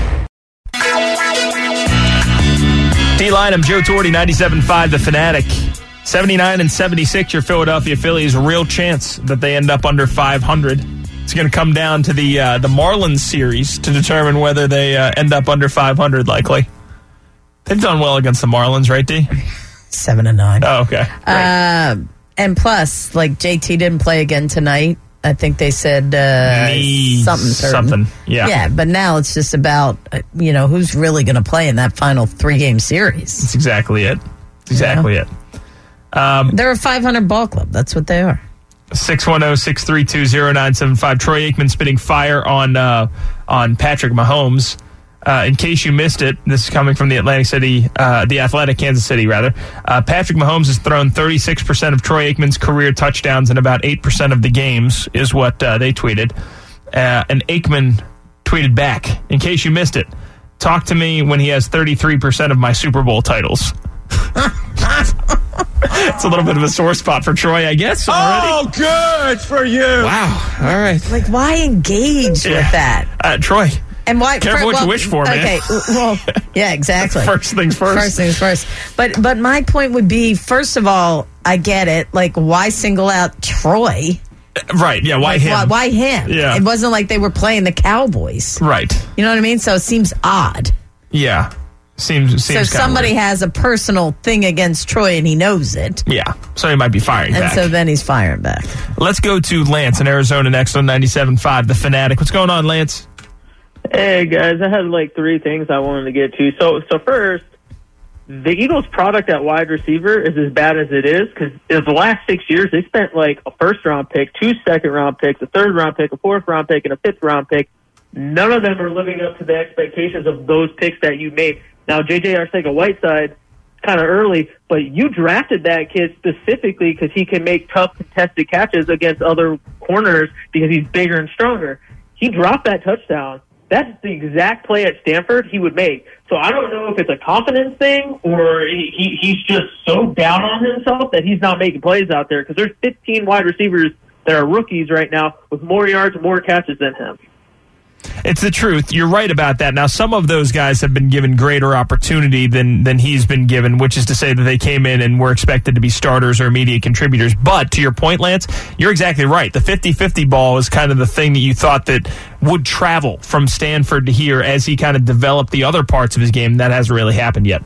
D-Line, I'm Joe Torti, ninety-seven point five The Fanatic. seventy-nine and seventy-six, your Philadelphia Phillies, real chance that they end up under five hundred. It's going to come down to the uh, the Marlins series to determine whether they uh, end up under five hundred, likely. They've done well against the Marlins, right, D? Seven and nine. Oh, okay. Uh, and plus, like, J T didn't play again tonight. I think they said uh, Knee, something certain. Something, yeah. Yeah, but now it's just about, uh, you know, who's really going to play in that final three-game series. That's exactly it. That's exactly yeah. it. Um, They're a five hundred ball club. That's what they are. six one zero, six three two, zero nine seven five. Troy Aikman spitting fire on uh, on Patrick Mahomes. Uh, in case you missed it, this is coming from the Atlantic City, uh, the Athletic, Kansas City, rather. Uh, Patrick Mahomes has thrown thirty-six percent of Troy Aikman's career touchdowns in about eight percent of the games, is what uh, they tweeted. Uh, and Aikman tweeted back, in case you missed it, talk to me when he has thirty-three percent of my Super Bowl titles. It's a little bit of a sore spot for Troy, I guess, already. Oh, good for you. Wow. All right. Like, why engage yeah. with that? Uh, Troy. And why? Careful for, what well, you wish for, man. Okay, well, yeah, exactly. First things first. First things first. But but my point would be, first of all, I get it. Like, why single out Troy? Right, yeah, why like, him? Why, why him? Yeah. It wasn't like they were playing the Cowboys. Right. You know what I mean? So it seems odd. Yeah. Seems, seems so somebody weird. has a personal thing against Troy and he knows it. Yeah, so he might be firing and back. And so then he's firing back. Let's go to Lance in Arizona next on ninety-seven point five The Fanatic. What's going on, Lance? Hey, guys, I had like three things I wanted to get to. So, so first, the Eagles' product at wide receiver is as bad as it is because in the last six years, they spent like a first-round pick, two second-round picks, a third-round pick, a fourth-round pick, and a fifth-round pick. None of them are living up to the expectations of those picks that you made. Now, J J Arcega-Whiteside, kind of early, but you drafted that kid specifically because he can make tough contested catches against other corners because he's bigger and stronger. He dropped that touchdown. That's the exact play at Stanford he would make. So I don't know if it's a confidence thing or he, he he's just so down on himself that he's not making plays out there because there's fifteen wide receivers that are rookies right now with more yards and more catches than him. It's the truth. You're right about that. Now, some of those guys have been given greater opportunity than than he's been given, which is to say that they came in and were expected to be starters or immediate contributors. But to your point, Lance, you're exactly right. The fifty-fifty ball is kind of the thing that you thought that would travel from Stanford to here as he kind of developed the other parts of his game. That hasn't really happened yet.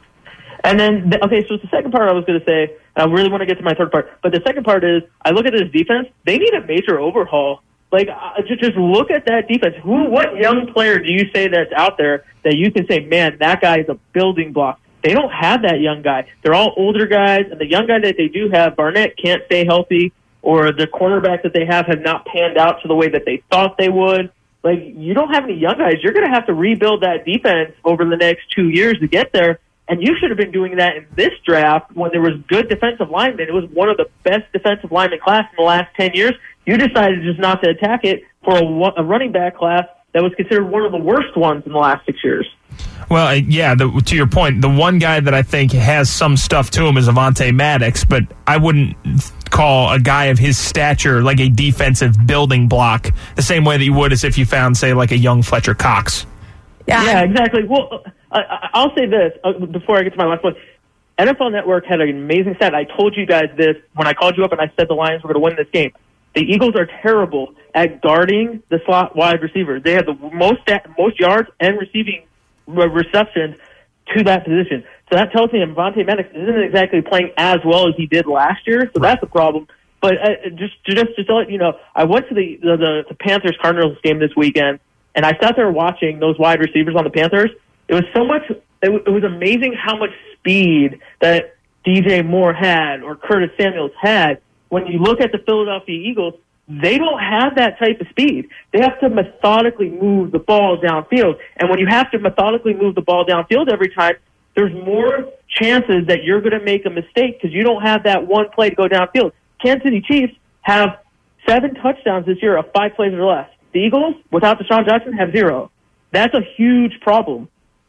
And then, okay, so the second part I was going to say, I really want to get to my third part, but the second part is I look at this defense. They need a major overhaul. Like, uh, just, just look at that defense. Who, what young player do you say that's out there that you can say, man, that guy is a building block? They don't have that young guy. They're all older guys, and the young guy that they do have, Barnett, can't stay healthy, or the cornerbacks that they have have not panned out to the way that they thought they would. Like, you don't have any young guys. You're going to have to rebuild that defense over the next two years to get there, and you should have been doing that in this draft when there was good defensive linemen. It was one of the best defensive lineman class in the last ten years. You decided just not to attack it for a, a running back class that was considered one of the worst ones in the last six years. Well, yeah, the, to your point, the one guy that I think has some stuff to him is Avonte Maddox, but I wouldn't call a guy of his stature like a defensive building block the same way that you would as if you found, say, like a young Fletcher Cox. Yeah, yeah exactly. Well, I, I'll say this uh, before I get to my last point. N F L Network had an amazing stat. I told you guys this when I called you up and I said the Lions were going to win this game. The Eagles are terrible at guarding the slot wide receivers. They have the most most yards and receiving receptions to that position. So that tells me Avonte Maddox isn't exactly playing as well as he did last year. So that's a problem. But uh, just just just to let you know, I went to the the, the Panthers Cardinals game this weekend, and I sat there watching those wide receivers on the Panthers. It was so much. It, it was amazing how much speed that D J Moore had or Curtis Samuels had. When you look at the Philadelphia Eagles, they don't have that type of speed. They have to methodically move the ball downfield. And when you have to methodically move the ball downfield every time, there's more chances that you're going to make a mistake because you don't have that one play to go downfield. Kansas City Chiefs have seven touchdowns this year of five plays or less. The Eagles, without Deshaun Jackson, have zero. That's a huge problem.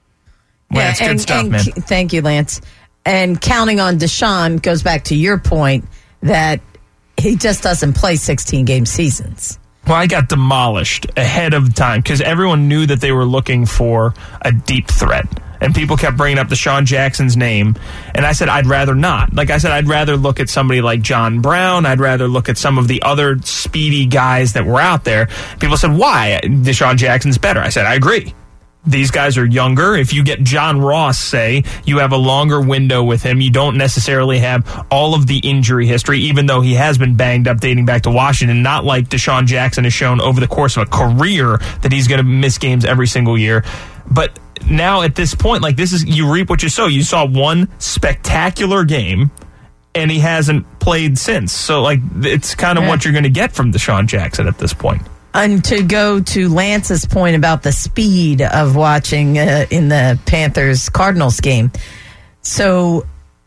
Well, that's and, good stuff, and, man. Thank you, Lance. And counting on Deshaun goes back to your point that he just doesn't play sixteen-game seasons. Well, I got demolished ahead of time because everyone knew that they were looking for a deep threat. And people kept bringing up Deshaun Jackson's name. And I said, I'd rather not. Like I said, I'd rather look at somebody like John Brown. I'd rather look at some of the other speedy guys that were out there. People said, why? Deshaun Jackson's better. I said, I agree. These guys are younger. If you get John Ross, say, you have a longer window with him. You don't necessarily have all of the injury history, even though he has been banged up dating back to Washington, not like Deshaun Jackson has shown over the course of a career that he's going to miss games every single year. But now at this point, like this is, you reap what you sow. You saw one spectacular game, and he hasn't played since. So, like, it's kind of yeah. what you're going to get from Deshaun Jackson at this point. And to go to Lance's point about the speed of watching uh, in the Panthers-Cardinals game, so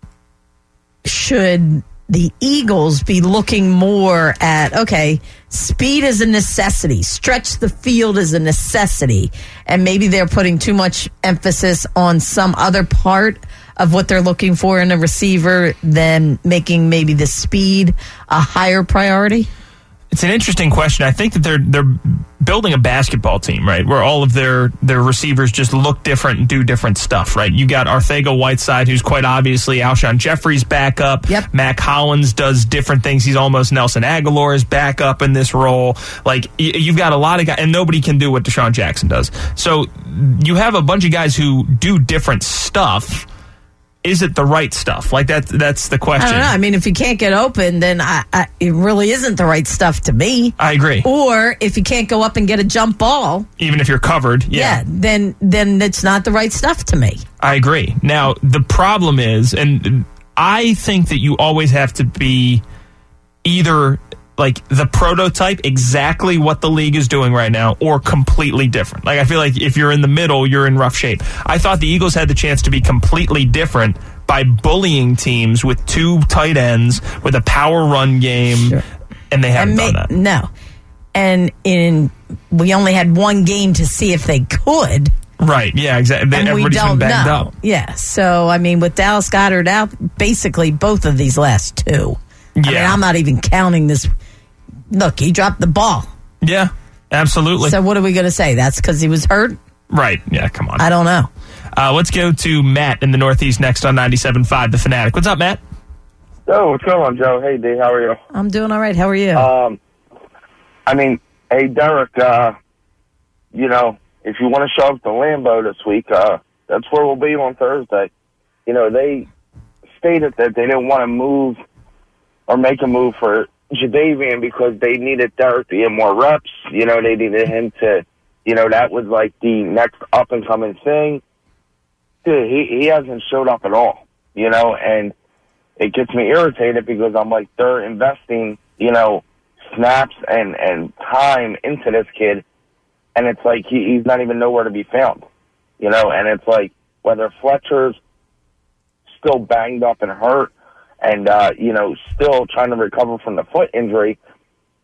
should the Eagles be looking more at, okay, speed is a necessity, stretch the field is a necessity, and maybe they're putting too much emphasis on some other part of what they're looking for in a receiver than making maybe the speed a higher priority? It's an interesting question. I think that they're they're building a basketball team, right, where all of their, their receivers just look different and do different stuff, right? You got Arcega-Whiteside, who's quite obviously Alshon Jeffrey's backup. Yep. Mac Hollins does different things. He's almost Nelson Aguilar's backup in this role. Like, you've got a lot of guys, and nobody can do what Deshaun Jackson does. So you have a bunch of guys who do different stuff. Is it the right stuff? Like, that, that's the question. I don't know. I mean, if you can't get open, then I, I, it really isn't the right stuff to me. I agree. Or if you can't go up and get a jump ball. Even if you're covered, yeah. Yeah, then, then it's not the right stuff to me. I agree. Now, the problem is, and I think that you always have to be either like the prototype, exactly what the league is doing right now, or completely different. Like, I feel like if you're in the middle, you're in rough shape. I thought the Eagles had the chance to be completely different by bullying teams with two tight ends, with a power run game, sure. and they haven't and done that. No. And in we only had one game to see if they could. Right, yeah, exactly. And Everybody's we don't been banged know. up. Yeah, so, I mean, with Dallas Goedert out, basically both of these last two. I Yeah. mean, I'm not even counting this. Look, he dropped the ball. Yeah, absolutely. So what are we going to say? That's because he was hurt? Right, yeah, come on. I don't know. Uh, let's go to Matt in the Northeast next on ninety-seven point five The Fanatic. What's up, Matt? Yo, what's going on, Joe? Hey, D, how are you? I'm doing all right. How are you? Um, I mean, hey, Derek, uh, you know, if you want to show up to Lambeau this week, uh, that's where we'll be on Thursday. You know, they stated that they didn't want to move or make a move for Jadeveon because they needed Derek to get more reps. You know, they needed him to, you know, that was like the next up-and-coming thing. Dude, he, he hasn't showed up at all, you know, and it gets me irritated because I'm like, they're investing, you know, snaps and, and time into this kid, and it's like he, he's not even nowhere to be found, you know, and it's like whether Fletcher's still banged up and hurt and, uh, you know, still trying to recover from the foot injury,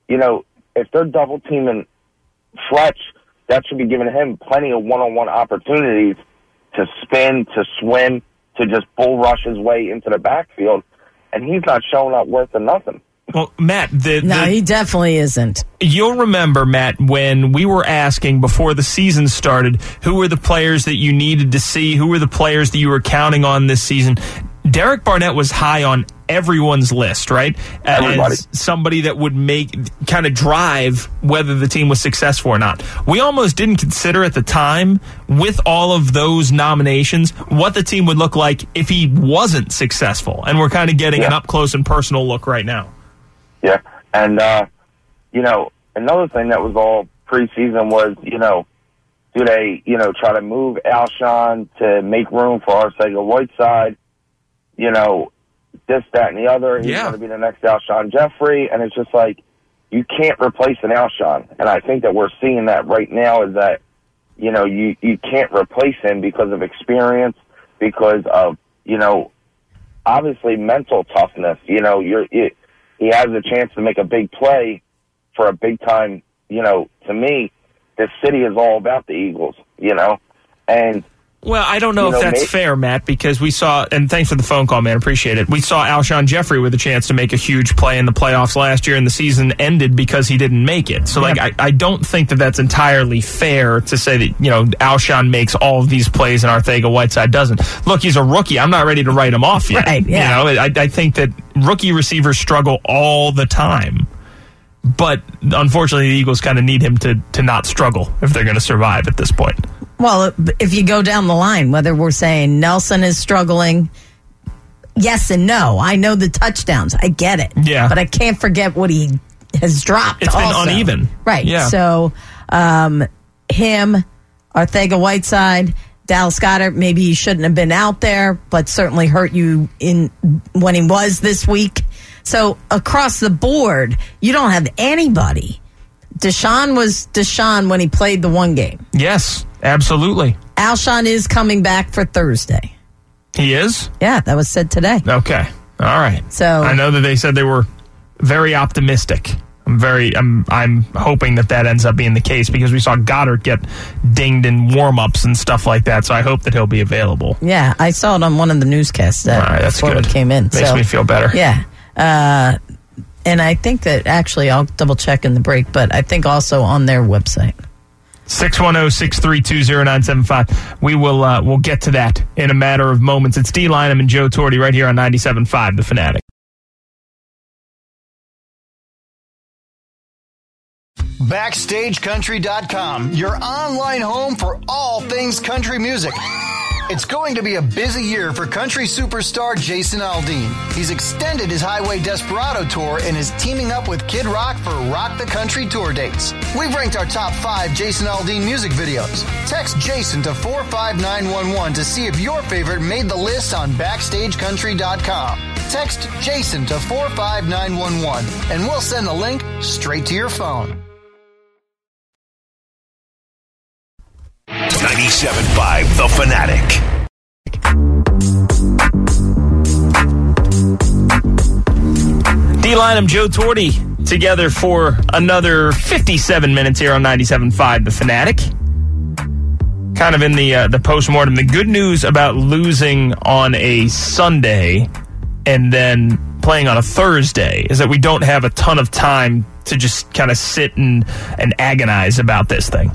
you know, if they're double teaming Fletch, that should be giving him plenty of one-on-one opportunities to spin, to swim, to just bull rush his way into the backfield, and he's not showing up worth of nothing. Well, Matt, the, no, the, he definitely isn't. You'll remember, Matt, when we were asking before the season started, who were the players that you needed to see, who were the players that you were counting on this season? Derek Barnett was high on everyone's list, right? Everybody. As somebody that would make kind of drive whether the team was successful or not. We almost didn't consider at the time, with all of those nominations, what the team would look like if he wasn't successful. And we're kind of getting yeah. an up close and personal look right now. Yeah, and, uh, you know, another thing that was all preseason was, you know, do they, you know, try to move Alshon to make room for Arcega-Whiteside? You know, this, that, and the other. He's yeah. going to be the next Alshon Jeffrey, and it's just like, you can't replace an Alshon. And I think that we're seeing that right now is that, you know, you, you can't replace him because of experience, because of, you know, obviously mental toughness. You know, you're it, he has a chance to make a big play for a big time, you know, to me, this city is all about the Eagles, you know, and Well, I don't know you if know, that's maybe, fair, Matt, because we saw, and thanks for the phone call, man, appreciate it. We saw Alshon Jeffrey with a chance to make a huge play in the playoffs last year, and the season ended because he didn't make it. So, like, yep. I, I don't think that that's entirely fair to say that, you know, Alshon makes all of these plays and Arcega-Whiteside doesn't. Look, he's a rookie. I'm not ready to write him off yet. Right, yeah. You know, I, I think that rookie receivers struggle all the time. But, unfortunately, the Eagles kind of need him to, to not struggle if they're going to survive at this point. Well, if you go down the line, whether we're saying Nelson is struggling, yes and no. I know the touchdowns. I get it. Yeah. But I can't forget what he has dropped. It's been also. uneven. Right. Yeah. So, um, him, Arcega-Whiteside, Dallas Goedert, maybe he shouldn't have been out there, but certainly hurt you in when he was this week. So, across the board, you don't have anybody. Deshaun was Deshaun when he played the one game. Yes, absolutely. Alshon is coming back for Thursday. He is? Yeah, that was said today. Okay. All right. So I know that they said they were very optimistic. I'm very I'm I'm hoping that that ends up being the case because we saw Goddard get dinged in warm-ups and stuff like that, so I hope that he'll be available. Yeah, I saw it on one of the newscasts that All right, that's before good. we came in. Makes so, me feel better. Yeah. Uh, and I think that actually I'll double check in the break, but I think also on their website. six one zero, six three two, zero nine seven five. We will uh, we'll get to that in a matter of moments. It's D. Lynam and Joe Torti right here on ninety-seven point five, The Fanatic. Backstage Country dot com, your online home for all things country music. It's going to be a busy year for country superstar Jason Aldean. He's extended his Highway Desperado tour and is teaming up with Kid Rock for Rock the Country tour dates. We've ranked our top five Jason Aldean music videos. Text Jason to four five nine one one to see if your favorite made the list on Backstage Country dot com. Text Jason to four five nine one one and we'll send the link straight to your phone. ninety-seven point five The Fanatic. D. Lynam, Joe Torti, together for another fifty-seven minutes here on ninety-seven point five The Fanatic. Kind of in the uh, the postmortem. The good news about losing on a Sunday and then playing on a Thursday is that we don't have a ton of time to just kind of sit and, and agonize about this thing.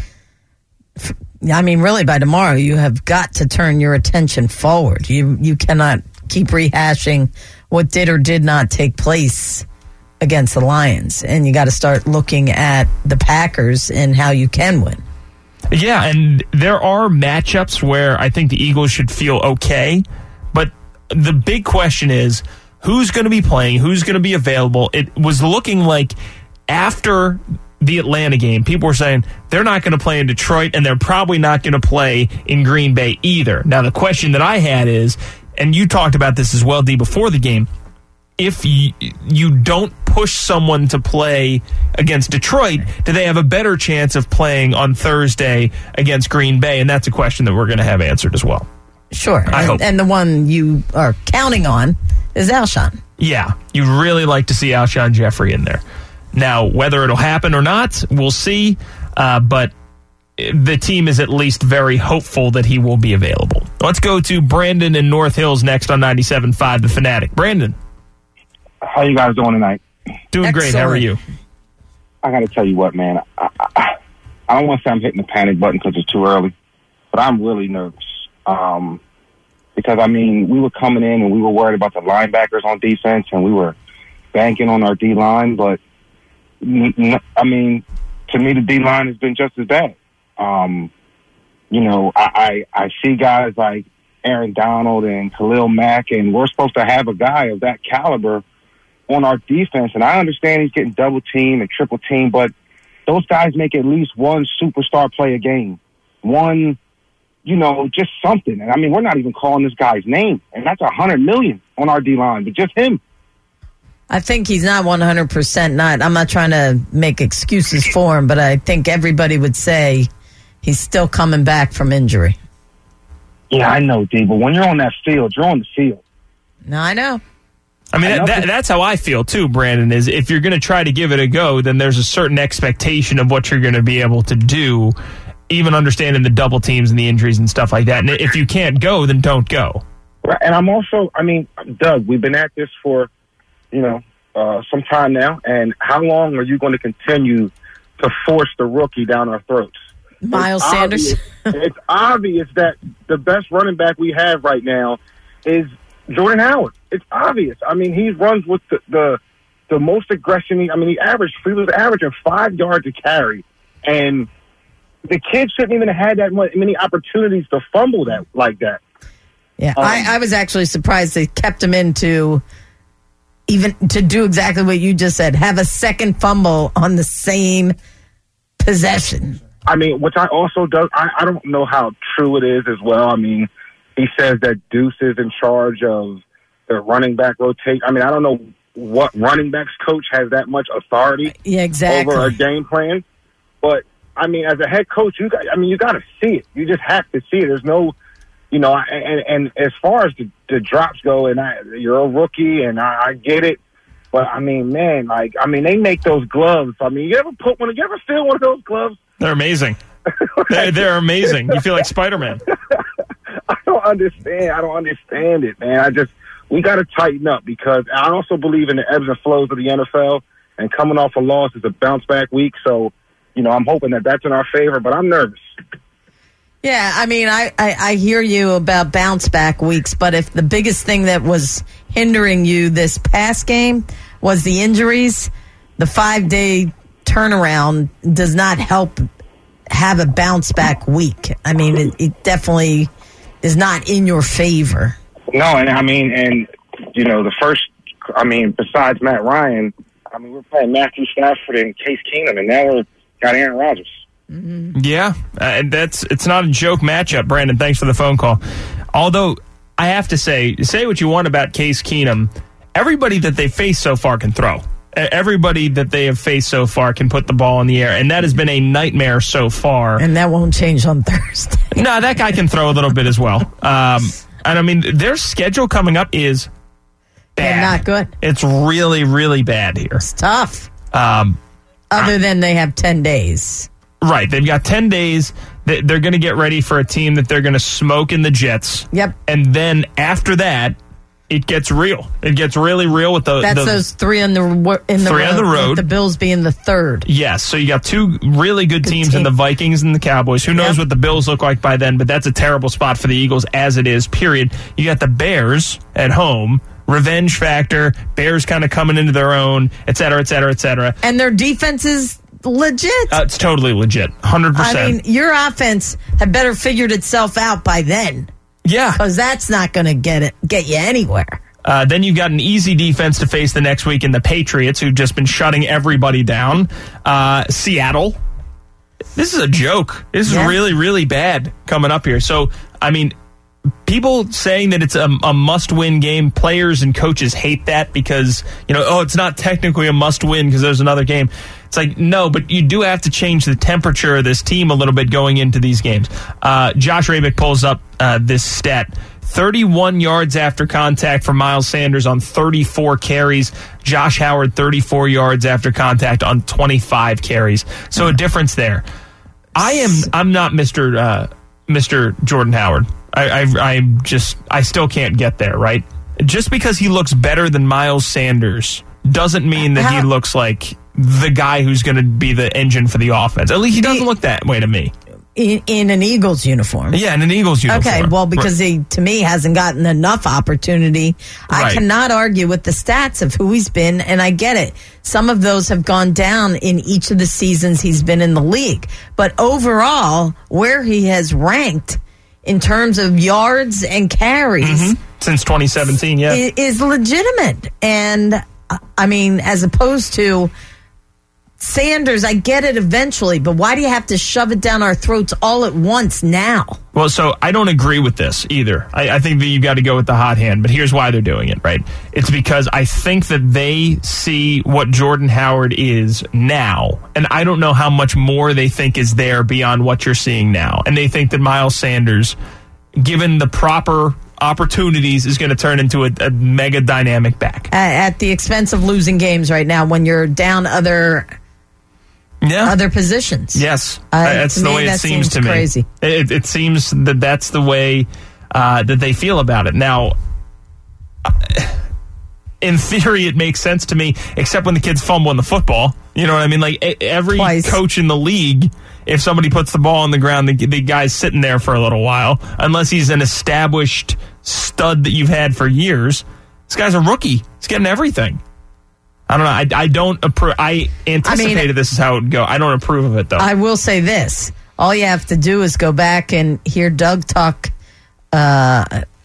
I mean, really, by tomorrow, you have got to turn your attention forward. You you cannot keep rehashing what did or did not take place against the Lions. And you got to start looking at the Packers and how you can win. Yeah, and there are matchups where I think the Eagles should feel okay. But the big question is, who's going to be playing? Who's going to be available? It was looking like after the Atlanta game, people were saying they're not going to play in Detroit and they're probably not going to play in Green Bay either. Now, the question that I had is, and you talked about this as well, D, before the game, if you, you don't push someone to play against Detroit, do they have a better chance of playing on Thursday against Green Bay? And that's a question that we're going to have answered as well. Sure. I and, hope. and the one you are counting on is Alshon. Yeah, you'd really like to see Alshon Jeffrey in there. Now, whether it'll happen or not, we'll see. Uh, but the team is at least very hopeful that he will be available. Let's go to Brandon in North Hills next on ninety-seven point five The Fanatic. Brandon. How you guys doing tonight? Doing Excellent. Great. How are you? I got to tell you what, man. I, I, I don't want to say I'm hitting the panic button because it's too early, but I'm really nervous. Um, because, I mean, we were coming in and we were worried about the linebackers on defense and we were banking on our D-line, but, I mean, to me, the D-line has been just as bad. Um, you know, I, I, I see guys like Aaron Donald and Khalil Mack, and we're supposed to have a guy of that caliber on our defense. And I understand he's getting double teamed and triple teamed, but those guys make at least one superstar play a game. One, you know, just something. And I mean, we're not even calling this guy's name, and that's a hundred million on our D-line, but just him. I think he's not one hundred percent not. I'm not trying to make excuses for him, but I think everybody would say he's still coming back from injury. Yeah, I know, D, but when you're on that field, you're on the field. No, I know. I mean, that, that, that's how I feel, too, Brandon, is if you're going to try to give it a go, then there's a certain expectation of what you're going to be able to do, even understanding the double teams and the injuries and stuff like that. And if you can't go, then don't go. Right, and I'm also, I mean, Doug, we've been at this for, you know, uh, some time now, and how long are you going to continue to force the rookie down our throats? Miles it's Sanders. Obvious, it's obvious that the best running back we have right now is Jordan Howard. It's obvious. I mean, he runs with the the, the most aggression. I mean, he averaged he was averaging five yards a carry, and the kid shouldn't even have had that many opportunities to fumble that like that. Yeah, um, I, I was actually surprised they kept him in to even to do exactly what you just said, have a second fumble on the same possession. I mean, which I also do. I, I don't know how true it is as well. I mean, he says that Deuce is in charge of the running back rotate. I mean, I don't know what running backs coach has that much authority yeah, exactly. over a game plan. But, I mean, as a head coach, you got, I mean, you got to see it. You just have to see it. There's no, you know, and, and as far as the, the drops go, and I, you're a rookie, and I, I get it. But, I mean, man, like, I mean, they make those gloves. I mean, you ever put one, you ever feel one of those gloves? They're amazing. they're, they're amazing. You feel like Spider-Man. I don't understand. I don't understand it, man. I just, we got to tighten up because I also believe in the ebbs and flows of the N F L, and coming off a loss is a bounce back week. So, you know, I'm hoping that that's in our favor, but I'm nervous. Yeah, I mean, I, I, I hear you about bounce back weeks, but if the biggest thing that was hindering you this past game was the injuries, the five day turnaround does not help have a bounce back week. I mean, it, it definitely is not in your favor. No, and I mean, and, you know, the first, I mean, besides Matt Ryan, I mean, we're playing Matthew Stafford and Case Keenum, and now we're got Aaron Rodgers. Mm-hmm. Yeah, uh, that's it's not a joke matchup, Brandon. Thanks for the phone call. Although, I have to say, say what you want about Case Keenum, everybody that they face so far can throw. Everybody that they have faced so far can put the ball in the air, and that has been a nightmare so far. And that won't change on Thursday. No, that guy can throw a little bit as well. Um, and, I mean, their schedule coming up is bad. Yeah, not good. It's really, really bad here. It's tough. Um, Other than they have ten days. Right. They've got ten days. They're going to get ready for a team that they're going to smoke in the Jets. Yep. And then after that, it gets real. It gets really real with the. That's the, those three on the in the three road, on the road. With the Bills being the third. Yes. So you got two really good, good teams team. in the Vikings and the Cowboys. Who knows yep. what the Bills look like by then? But that's a terrible spot for the Eagles as it is. Period. You got the Bears at home. Revenge factor. Bears kind of coming into their own, et cetera, et cetera, et cetera. And their defense is legit. Uh, it's totally legit. one hundred percent. I mean, your offense had better figured itself out by then. Yeah. Because that's not going to get it get you anywhere. Uh, then you've got an easy defense to face the next week in the Patriots, who've just been shutting everybody down. Uh, Seattle. This is a joke. This is yeah. really, really bad coming up here. So, I mean, people saying that it's a, a must-win game, players and coaches hate that because, you know, oh, it's not technically a must-win because there's another game. It's like, no, but you do have to change the temperature of this team a little bit going into these games. Uh, Josh Rabick pulls up uh, this stat. thirty-one yards after contact for Miles Sanders on thirty-four carries. Josh Howard, thirty-four yards after contact on twenty-five carries. So a difference there. I am. I'm not Mister Uh, Mister Jordan Howard. I, I, I just. I still can't get there. Right. Just because he looks better than Miles Sanders doesn't mean that How? he looks like the guy who's going to be the engine for the offense. At least he doesn't look that way to me. In, in an Eagles uniform. Yeah, in an Eagles uniform. Okay, well, because right. he, to me, hasn't gotten enough opportunity. I right. cannot argue with the stats of who he's been, and I get it. Some of those have gone down in each of the seasons he's been in the league. But overall, where he has ranked in terms of yards and carries... Mm-hmm. Since twenty seventeen, yeah. Is legitimate. And, I mean, as opposed to... Sanders, I get it eventually, but why do you have to shove it down our throats all at once now? Well, so I don't agree with this either. I, I think that you got to go with the hot hand, but here's why they're doing it, right? It's because I think that they see what Jordan Howard is now, and I don't know how much more they think is there beyond what you're seeing now. And they think that Miles Sanders, given the proper opportunities, is going to turn into a, a mega dynamic back. At, at the expense of losing games right now when you're down other... Yeah. Other positions. Yes. Uh, that's the me, way it seems, seems to me. Crazy. It, it seems that that's the way uh, that they feel about it. Now, in theory, it makes sense to me, except when the kids fumbling the football. You know what I mean? Like every Twice. coach in the league, if somebody puts the ball on the ground, the, the guy's sitting there for a little while, unless he's an established stud that you've had for years. This guy's a rookie. He's getting everything. I don't know. I, I don't approve. I anticipated I mean, this is how it would go. I don't approve of it, though. I will say this. All you have to do is go back and hear Doug talk uh,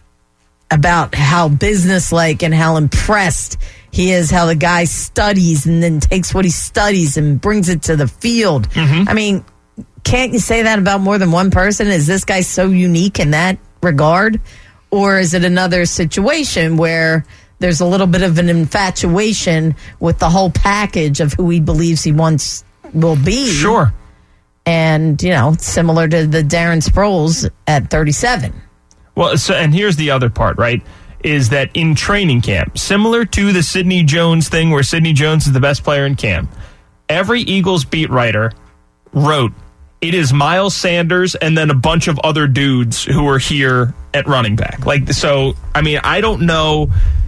about how businesslike and how impressed he is, how the guy studies and then takes what he studies and brings it to the field. Mm-hmm. I mean, can't you say that about more than one person? Is this guy so unique in that regard? Or is it another situation where... there's a little bit of an infatuation with the whole package of who he believes he wants will be. Sure. And, you know, similar to the Darren Sproles at thirty-seven. Well, so, and here's the other part, right, is that in training camp, similar to the Sidney Jones thing where Sidney Jones is the best player in camp, every Eagles beat writer wrote, it is Miles Sanders and then a bunch of other dudes who are here at running back. Like, so, I mean, I don't know...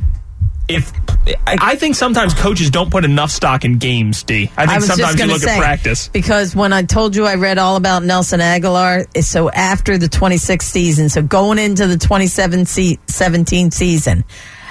If I think sometimes coaches don't put enough stock in games, D. I think I was sometimes just you look say, at practice. Because when I told you I read all about Nelson Aguilar, so after the twenty-six season, so going into the twenty seventeen season,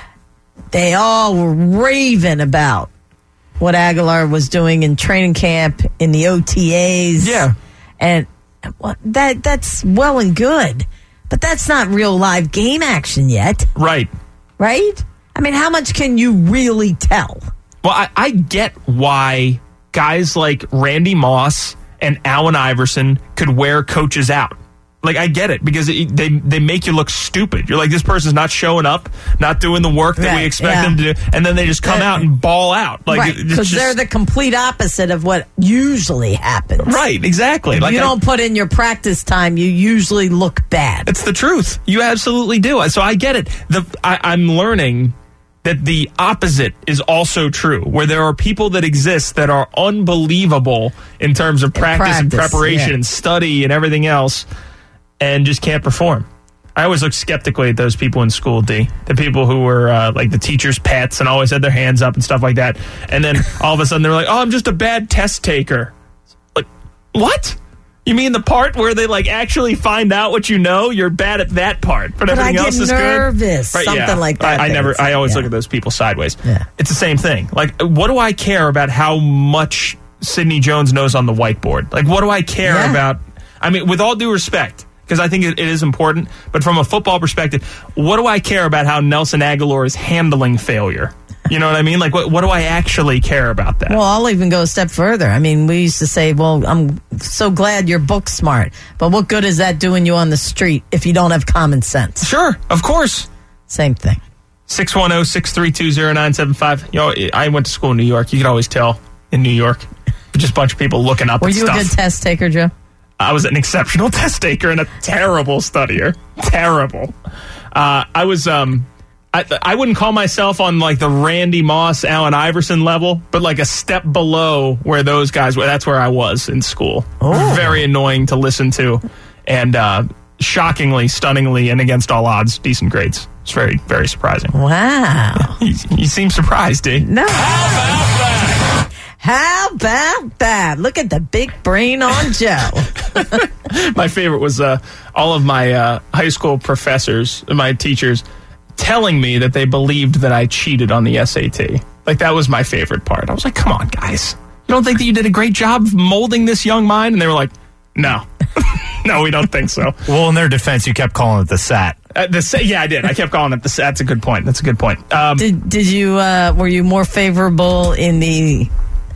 they all were raving about what Aguilar was doing in training camp, in the O T As. Yeah. And that that's well and good, but that's not real live game action yet. Right. Right? I mean, how much can you really tell? Well, I, I get why guys like Randy Moss and Allen Iverson could wear coaches out. Like, I get it, because it, they they make you look stupid. You're like, this person's not showing up, not doing the work that right, we expect yeah. them to do, and then they just come uh, out and ball out. Like, right, because they're the complete opposite of what usually happens. Right, exactly. If like you I, don't put in your practice time, you usually look bad. It's the truth. You absolutely do. So I get it. The I, I'm learning that the opposite is also true, where there are people that exist that are unbelievable in terms of practice, practice and preparation yeah. and study and everything else, and just can't perform. I always look skeptically at those people in school, D. The people who were uh, like the teachers' pets and always had their hands up and stuff like that. And then all of a sudden they're like, oh, I'm just a bad test taker. Like, what? You mean the part where they like actually find out what you know? You're bad at that part, but, but everything I else get is nervous, good. Right, something yeah. like that. I, I never. I always yeah. look at those people sideways. Yeah. It's the same thing. Like, what do I care about how much Sidney Jones knows on the whiteboard? Like, what do I care yeah. about? I mean, with all due respect, because I think it, it is important, but from a football perspective, what do I care about how Nelson Aguilar is handling failure? You know what I mean? Like, what, what do I actually care about that? Well, I'll even go a step further. I mean, we used to say, well, I'm so glad you're book smart, but what good is that doing you on the street if you don't have common sense? Sure, of course. Same thing. six one zero, six three two, zero nine seven five. You know, I went to school in New York. You could always tell in New York. Just a bunch of people looking up Were at you stuff. a good test taker, Joe? I was an exceptional test taker and a terrible studier. Terrible. Uh, I was, um, I, I wouldn't call myself on like the Randy Moss, Allen Iverson level, but like a step below where those guys were. That's where I was in school. Oh. Very annoying to listen to. And uh, shockingly, stunningly, and against all odds, decent grades. It's very, very surprising. Wow. You, you seem surprised, D. No. How about that? Look at the big brain on Joe. My favorite was uh, all of my uh, high school professors, my teachers, telling me that they believed that I cheated on the S A T. Like, that was my favorite part. I was like, come on, guys. You don't think that you did a great job molding this young mind? And they were like, no. No, we don't think so. Well, in their defense, you kept calling it the S A T. Uh, the, yeah, I did. I kept calling it the S A T. That's a good point. That's a good point. Um, did, did you, uh, were you more favorable in the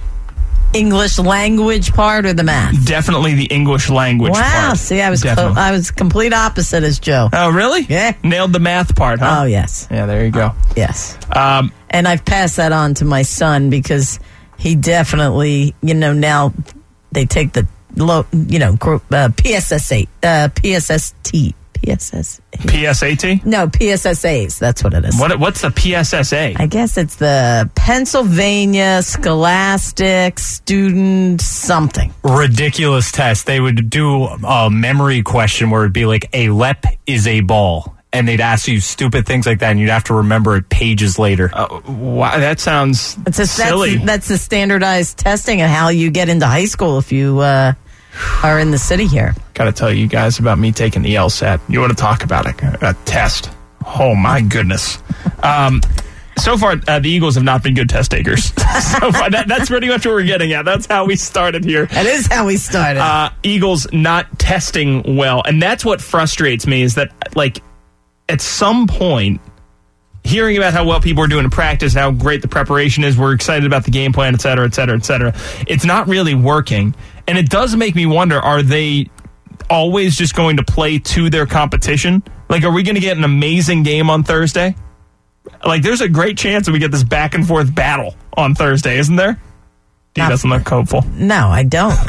English language part or the math? Definitely the English language wow, part. Wow, see, I was co- I was complete opposite as Joe. Oh, really? Yeah. Nailed the math part, huh? Oh, yes. Yeah, there you go. Yes. Um, and I've passed that on to my son because he definitely, you know, now they take the, low, you know, group, uh, P S S A, uh, P S S T. P S S A. P S A T? No, P S S As. That's what it is. What? What's the P S S A? I guess it's the Pennsylvania Scholastic Student something. Ridiculous test. They would do a memory question where it'd be like, a lep is a ball. And they'd ask you stupid things like that, and you'd have to remember it pages later. Uh, wow, that sounds it's a, silly. That's, that's the standardized testing of how you get into high school if you... Uh, are in the city here. Got to tell you guys about me taking the LSAT. You want to talk about a, a test? Oh, my goodness. Um, so far, uh, the Eagles have not been good test takers. so far, that, that's pretty much what we're getting at. That's how we started here. That is how we started. Uh, Eagles not testing well. And that's what frustrates me is that, like, at some point, hearing about how well people are doing in practice, how great the preparation is, we're excited about the game plan, et cetera, et cetera, et cetera. It's not really working. And it does make me wonder, are they always just going to play to their competition? Like, are we going to get an amazing game on Thursday? Like, there's a great chance that we get this back and forth battle on Thursday, isn't there? D no. doesn't look hopeful. No, I don't.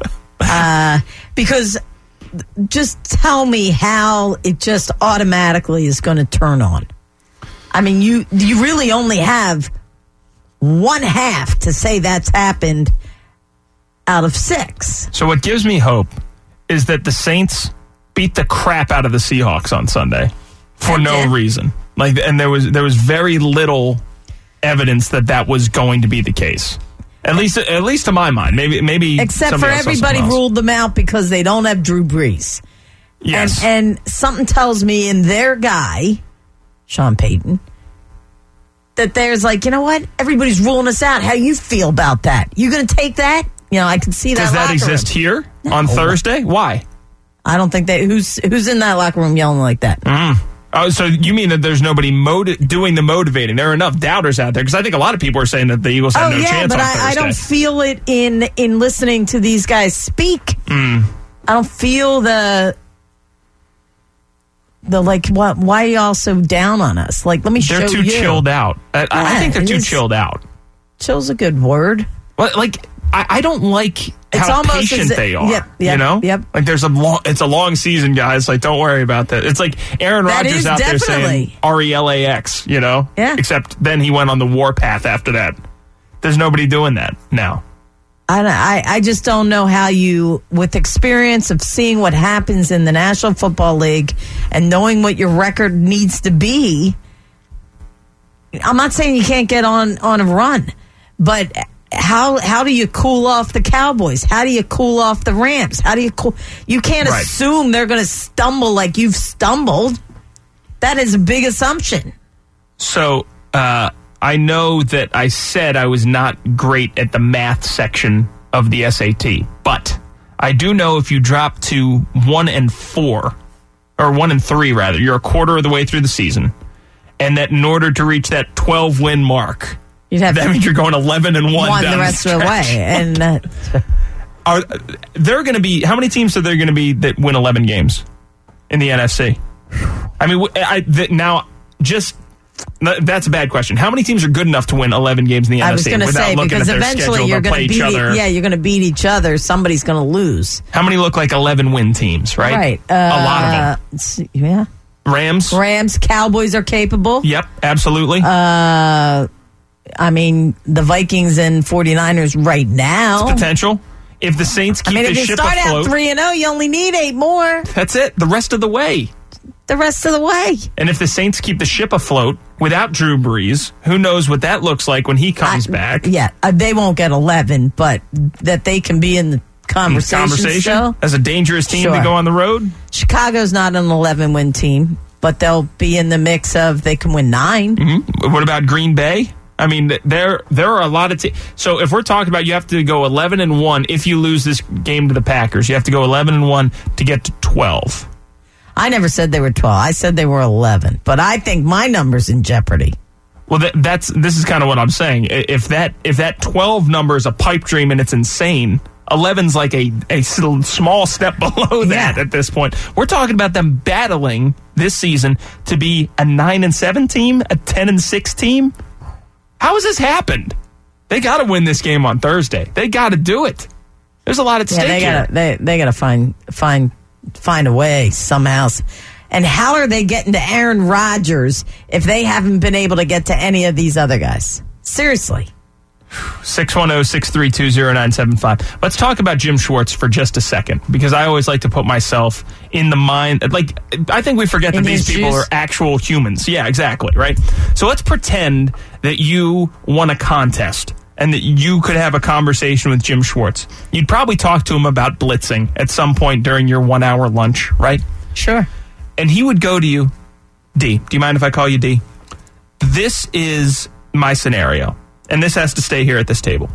uh, because just tell me how it just automatically is going to turn on. I mean, you you really only have one half to say that's happened out of six. So what gives me hope is that the Saints beat the crap out of the Seahawks on Sunday for and no did. reason. Like, and there was there was very little evidence that that was going to be the case. At least, at least to my mind. Maybe, maybe. Except for everybody ruled them out because they don't have Drew Brees. Yes, and, and something tells me in their guy, Sean Payton, that there's like, you know what? Everybody's ruling us out. How you feel about that? You going to take that? You know, I can see that. Does that locker exist room. here no. on Thursday? Why? I don't think that. Who's who's in that locker room yelling like that? Mm. Oh, so you mean that there's nobody motiv- doing the motivating? There are enough doubters out there because I think a lot of people are saying that the Eagles have oh, no yeah, chance but on I, Thursday. I don't feel it in in listening to these guys speak. Mm. I don't feel the the like. What? Why are y'all so down on us? Like, let me they're show too you. chilled out. I, yeah, I think they're too chilled out. Chill's a good word. Well, like I, I don't like it's how almost patient as, they are. Yep, yep, you know, yep. Like there's a long, it's a long season, guys. Like don't worry about that. It's like Aaron That Rodgers is out definitely. there saying R E L A X. You know, yeah. Except then he went on the warpath after that. There's nobody doing that now. I, I I just don't know how you, with experience of seeing what happens in the National Football League and knowing what your record needs to be. I'm not saying you can't get on, on a run, but how how do you cool off the Cowboys? How do you cool off the Rams? How do you cool? You can't right. assume they're going to stumble like you've stumbled. That is a big assumption. So uh, I know that I said I was not great at the math section of the S A T, but I do know if you drop to one and four, or one and three rather, you're a quarter of the way through the season, and that in order to reach that twelve win mark, you'd have that to means you're going eleven and one won down the rest the of the way. And uh, are there going to be how many teams are there going to be that win eleven games in the N F C? I mean, I, the, now just No, that's a bad question. How many teams are good enough to win eleven games in the I N F was C going to without say, looking because at their eventually schedule you're to play going to each beat other? e- yeah, you're going to beat each other. Somebody's going to lose. How many look like eleven win teams, right? Right. Uh, a lot of them. Yeah. Rams. Rams, Cowboys are capable. Yep, absolutely. Uh, I mean, the Vikings and 49ers right now. It's potential. If the Saints keep I mean, the if you ship start afloat, out three and oh, you only need eight more. That's it. The rest of the way. The rest of the way. And if the Saints keep the ship afloat without Drew Brees, who knows what that looks like when he comes I, back? Yeah, uh, they won't get eleven, but that they can be in the conversation, conversation still. As a dangerous team Sure. to go on the road. Chicago's not an eleven-win team, but they'll be in the mix of they can win nine. Mm-hmm. What about Green Bay? I mean, there there are a lot of teams. So if we're talking about you have to go eleven and one if you lose this game to the Packers, you have to go eleven and one to get to twelve. I never said they were twelve. I said they were eleven, but I think my number's in jeopardy. Well, that, that's this is kind of what I'm saying. If that if that twelve number is a pipe dream and it's insane, eleven's like a a small step below that Yeah. at this point. We're talking about them battling this season to be a nine and seven team, a ten and six team. How has this happened? They got to win this game on Thursday. They got to do it. There's a lot at Yeah, stake they here. gotta they they gotta find find find a way somehow. And how are they getting to Aaron Rodgers if they haven't been able to get to any of these other guys? Seriously. six one zero, six three two, zero nine seven five. Let's talk about Jim Schwartz for just a second, because I always like to put myself in the mind. Like, I think we forget In that these his people shoes? are actual humans. Yeah, exactly, right? So let's pretend that you won a contest and that you could have a conversation with Jim Schwartz. You'd probably talk to him about blitzing at some point during your one-hour lunch, right? Sure. And he would go to you, D, do you mind if I call you D? This is my scenario. And this has to stay here at this table.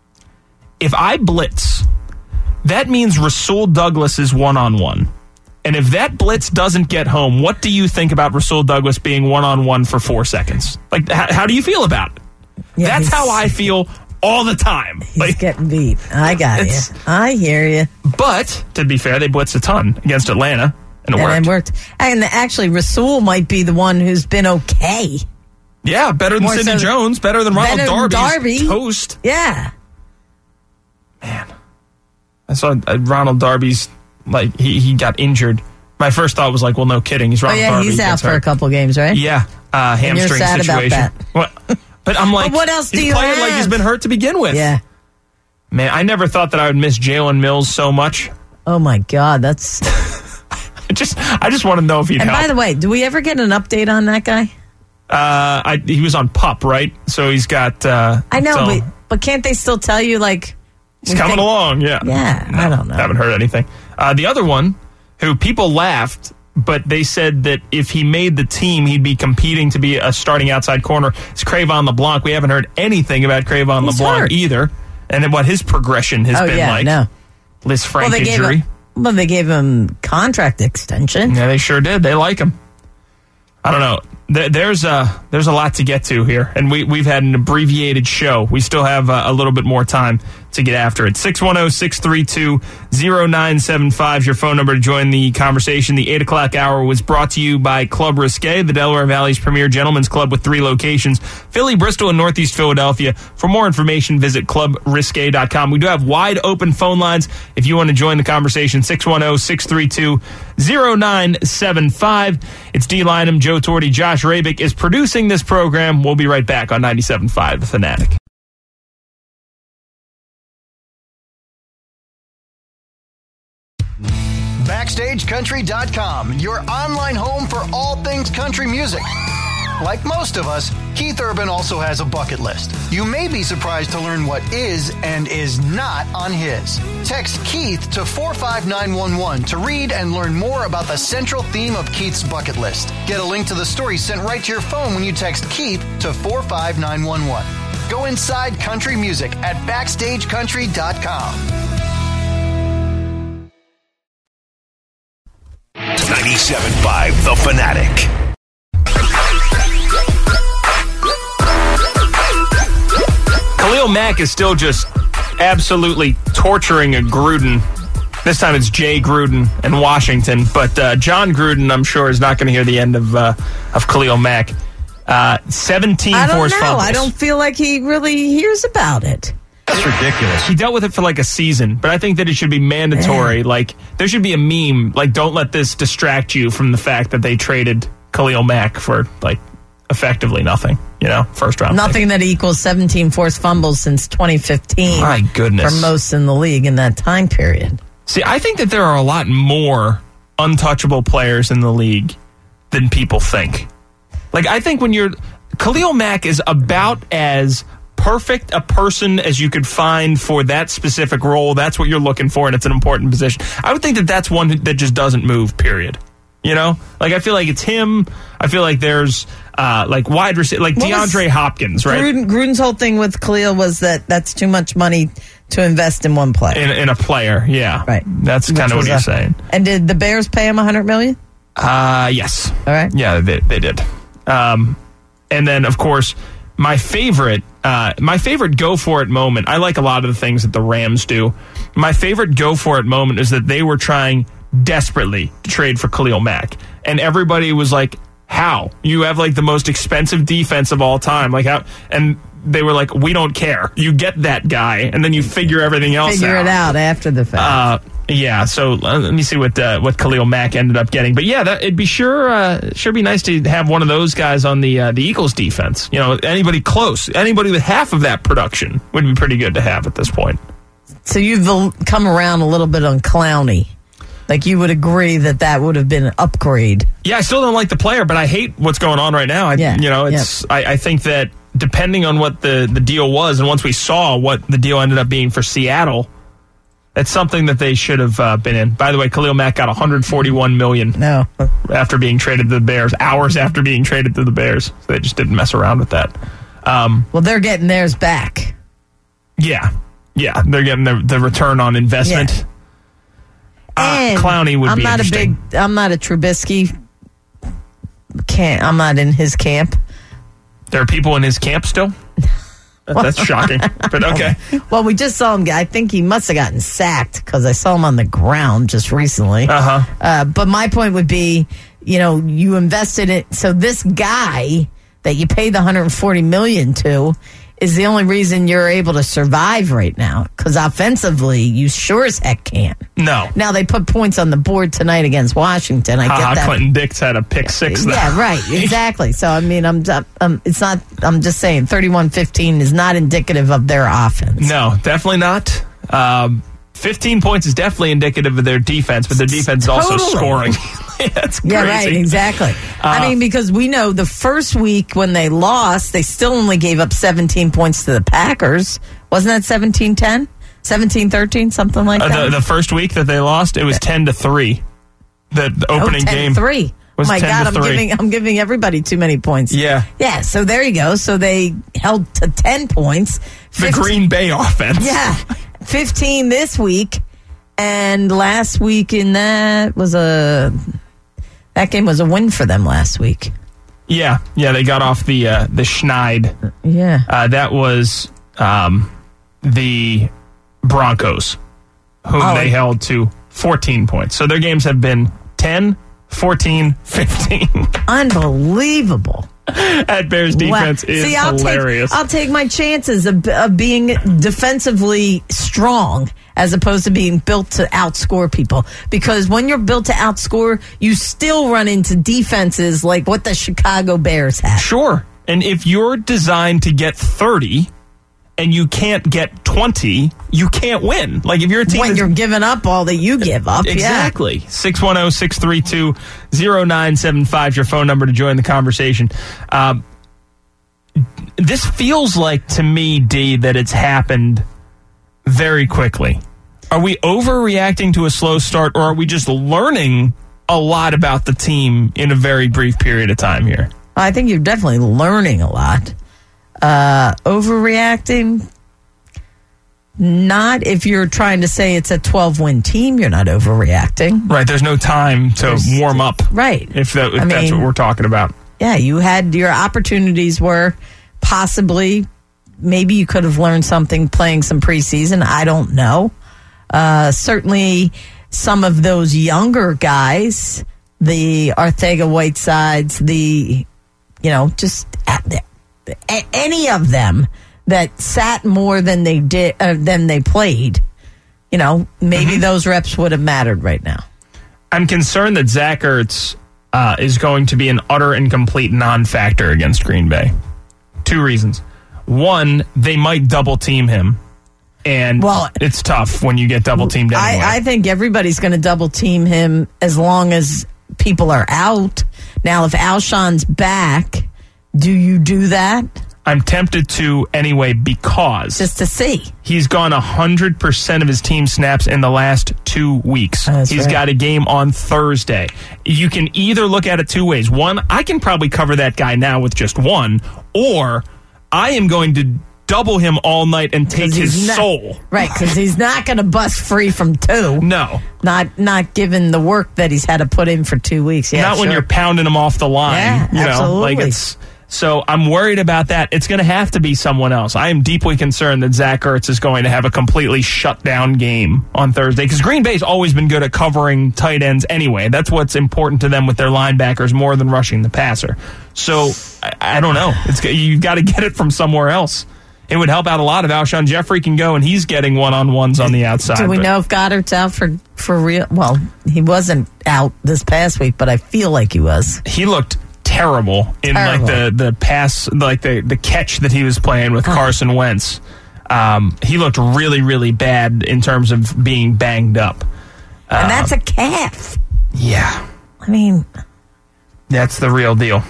If I blitz, that means Rasul Douglas is one-on-one. And if that blitz doesn't get home, what do you think about Rasul Douglas being one-on-one for four seconds? Like, h- how do you feel about it? Yeah, That's he's- how I feel all the time. He's Like, getting beat. I got you. It's- I hear you. but, to be fair, they blitzed a ton against Atlanta, and it And worked. it worked. And actually, Rasul might be the one who's been okay. Yeah, better than More Sidney so- Jones, better than Ronald better than Darby's Darby. toast. Yeah. I saw uh, Ronald Darby's, like, he, he got injured. My first thought was like, well, no kidding. He's Oh, Ronald yeah, Darby. he's out gets for hurt. a couple games, right? Yeah, uh, And you're hamstring sad about situation. that. What? But I'm like, But what else do he's you playing like have? he's been hurt to begin with. Yeah. Man, I never thought that I would miss Jalen Mills so much. Oh, my God. That's. I just, I just want to know if he'd And help. by the way, do we ever get an update on that guy? uh, I, he was on PUP, right? So he's got. Uh, I know, so but, but can't they still tell you, like. he's we coming think- along. Yeah. Yeah, I don't know. Haven't heard anything. Uh, the other one, who people laughed, but they said that if he made the team, he'd be competing to be a starting outside corner. It's Crayvon LeBlanc. We haven't heard anything about Crayvon He's LeBlanc hurt. either, and then what his progression has Oh, been yeah, like. no. Liz Frank well, they gave injury. him, well, they gave him contract extension. Yeah, they sure did. They like him. I don't know. There, there's a there's a lot to get to here, and we we've had an abbreviated show. We still have uh, a little bit more time to get after it. six one zero, six three two, zero nine seven five is your phone number to join the conversation. The eight o'clock hour was brought to you by Club Risque, the Delaware Valley's premier gentlemen's club with three locations, Philly, Bristol, and Northeast Philadelphia. For more information, visit club risque dot com. We do have wide open phone lines if you want to join the conversation. six one zero, six three two, zero nine seven five. It's D. Lynam, Joe Torty, Josh Rabick is producing this program. We'll be right back on ninety-seven point five The Fanatic. Backstage Country dot com, your online home for all things country music. Like most of us, Keith Urban also has a bucket list. You may be surprised to learn what is and is not on his. Text Keith to four five nine one one to read and learn more about the central theme of Keith's bucket list. Get a link to the story sent right to your phone when you text Keith to four five nine one one. Go inside country music at Backstage Country dot com. ninety-seven point five The Fanatic. Khalil Mack is still just absolutely torturing a Gruden. This time it's Jay Gruden in Washington, but uh, John Gruden, I'm sure, is not going to hear the end of uh, of Khalil Mack. Uh, Uh, seventeen I don't forced know. fumbles. I don't feel like he really hears about it. That's ridiculous. He dealt with it for like a season, but I think that it should be mandatory. Yeah. Like, there should be a meme, like, don't let this distract you from the fact that they traded Khalil Mack for, like, effectively nothing, you know, first round. Nothing pick. that equals seventeen forced fumbles since twenty fifteen. My goodness. For most in the league in that time period. See, I think that there are a lot more untouchable players in the league than people think. Like, I think when you're... Khalil Mack is about as perfect a person as you could find for that specific role. That's what you're looking for, and it's an important position. I would think that that's one that just doesn't move, period. You know? Like, I feel like it's him. I feel like there's, uh, like, wide receiver, like What DeAndre was Hopkins, right? Gruden, Gruden's whole thing with Khalil was that that's too much money to invest in one player. In, in a player, yeah. Right. That's kind of what was you're a- saying. And did the Bears pay him one hundred million Uh, yes. All right. Yeah, they, they did. Um, and then, of course, my favorite, uh, my favorite go for it moment. I like a lot of the things that the Rams do. My favorite go for it moment is that they were trying desperately to trade for Khalil Mack, and everybody was like, "How? You have like the most expensive defense of all time? Like how?" And they were like, "We don't care. You get that guy, and then you figure everything else Figure out." it out after the fact. Uh, yeah, so uh, let me see what uh, what Khalil Mack ended up getting. But yeah, that, it'd be sure uh, sure be nice to have one of those guys on the uh, the Eagles defense. You know, anybody close, anybody with half of that production would be pretty good to have at this point. So you've l- come around a little bit on Clowney. Like, you would agree that that would have been an upgrade. Yeah, I still don't like the player, but I hate what's going on right now. I, Yeah, you know, it's I, I think that depending on what the, the deal was, and once we saw what the deal ended up being for Seattle, it's something that they should have uh, been in. By the way, Khalil Mack got one hundred forty-one million dollars no. after being traded to the Bears, hours after being traded to the Bears. So they just didn't mess around with that. Um, well, they're getting theirs back. Yeah. Yeah, they're getting the, the return on investment. Yeah. Uh, And Clowney would I'm be not a interesting. big. I'm not a Trubisky. Can't. I'm not in his camp. There are people in his camp still? That, that's shocking, but okay. Well, we just saw him. I think he must have gotten sacked because I saw him on the ground just recently. Uh-huh. Uh, but my point would be, you know, you invested it. So this guy that you paid the one hundred forty million dollars to is the only reason you're able to survive right now. Because offensively, you sure as heck can't. No. Now, they put points on the board tonight against Washington. I Ha-ha, get that. Clinton Dix had a pick six. Though. Yeah, right. Exactly. So, I mean, I'm, I'm it's not, I'm just saying thirty-one fifteen is not indicative of their offense. No, definitely not. Um, fifteen points is definitely indicative of their defense, but their defense is also Totally. scoring. That's crazy. Yeah, right, exactly. Uh, I mean, because we know the first week when they lost, they still only gave up seventeen points to the Packers. Wasn't that seventeen ten? seventeen thirteen, something like uh, that? the, the first week that they lost, it was ten to three. The, the opening oh, ten game three. was Oh my ten God, to I'm three. giving I'm giving everybody too many points. Yeah. Yeah, so there you go. So they held to ten points. The Green Bay offense. Yeah. fifteen this week. And last week in that was a that game was a win for them last week. Yeah, yeah, they got off the uh, the schneid. Yeah. Uh, that was um, the Broncos, whom Oh. they held to fourteen points. So their games have been ten, fourteen, fifteen. Unbelievable. That Bears defense Wow. is See, I'll hilarious. Take, I'll take my chances of, of being defensively strong as opposed to being built to outscore people. Because when you're built to outscore, you still run into defenses like what the Chicago Bears have. Sure. And if you're designed to get thirty and you can't get twenty, you can't win. Like if you're a team When that's- you're giving up all that you give up. Exactly. six one zero, six three two, zero nine seven five is your phone number to join the conversation. Um, this feels like, to me, D, that it's happened very quickly. Are we overreacting to a slow start, or are we just learning a lot about the team in a very brief period of time here? I think you're definitely learning a lot. Uh, overreacting? Not if you're trying to say it's a twelve-win team, you're not overreacting. Right, there's no time to There's- warm up. Right. If, that, if I that's mean- what we're talking about. Yeah, you had your opportunities were possibly, maybe you could have learned something playing some preseason. I don't know. Uh, certainly some of those younger guys, the Arcega Whitesides, the, you know, just a- any of them that sat more than they did uh, than they played, you know, maybe mm-hmm. those reps would have mattered right now. I'm concerned that Zach Ertz uh, is going to be an utter and complete non-factor against Green Bay. Two reasons. One, they might double team him. And well, it's tough when you get double teamed anyway. I, I think everybody's going to double team him as long as people are out. Now, if Alshon's back, do you do that? I'm tempted to anyway because... Just to see. He's gone one hundred percent of his team snaps in the last two weeks. That's He's right. got a game on Thursday. You can either look at it two ways. One, I can probably cover that guy now with just one, or I am going to double him all night and take his not, soul. Right, because he's not going to bust free from two. No. Not not given the work that he's had to put in for two weeks. Yeah, not sure. when you're pounding him off the line. Yeah, you know, absolutely. like it's... So I'm worried about that. It's going to have to be someone else. I am deeply concerned that Zach Ertz is going to have a completely shut down game on Thursday because Green Bay's always been good at covering tight ends anyway. That's what's important to them with their linebackers more than rushing the passer. So I, I don't know. It's you've got to get it from somewhere else. It would help out a lot if Alshon Jeffrey can go and he's getting one-on-ones on the outside. Do we but. know if Goddard's out for, for real? Well, he wasn't out this past week, but I feel like he was. He looked terrible in terrible. like the, the pass, like the, the catch that he was playing with oh. Carson Wentz. Um, he looked really, really bad in terms of being banged up. And uh, that's a calf. Yeah. I mean, that's the real deal.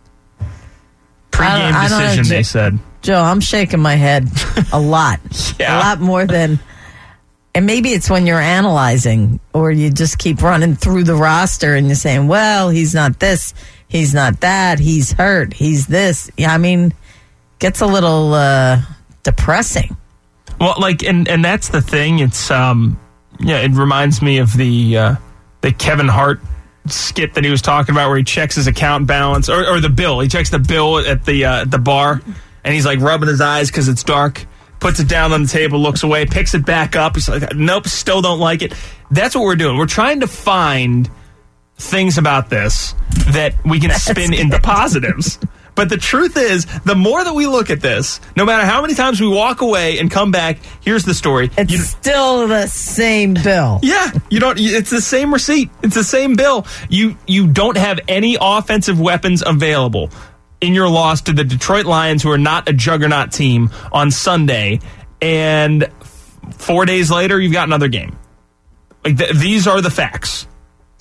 Pre-game I, I decision, know, they said. Joe, I'm shaking my head a lot. yeah. A lot more than... And maybe it's when you're analyzing or you just keep running through the roster and you're saying, well, he's not this, he's not that, he's hurt, he's this. Yeah, I mean, gets a little uh, depressing. Well, like, and, and that's the thing. It's, um, yeah, it reminds me of the, uh, the Kevin Hart skit that he was talking about where he checks his account balance or, or the bill. He checks the bill at the, uh, the bar and he's like rubbing his eyes because it's dark. Puts it down on the table, looks away, picks it back up. He's like, nope, still don't like it. That's what we're doing. We're trying to find things about this that we can spin into positives. But the truth is, the more that we look at this, no matter how many times we walk away and come back, here's the story. It's you, still the same bill. Yeah, you don't. It's the same receipt. It's the same bill. You you don't have any offensive weapons available in your loss to the Detroit Lions, who are not a juggernaut team, on Sunday, and four days later, you've got another game. Like th- these are the facts.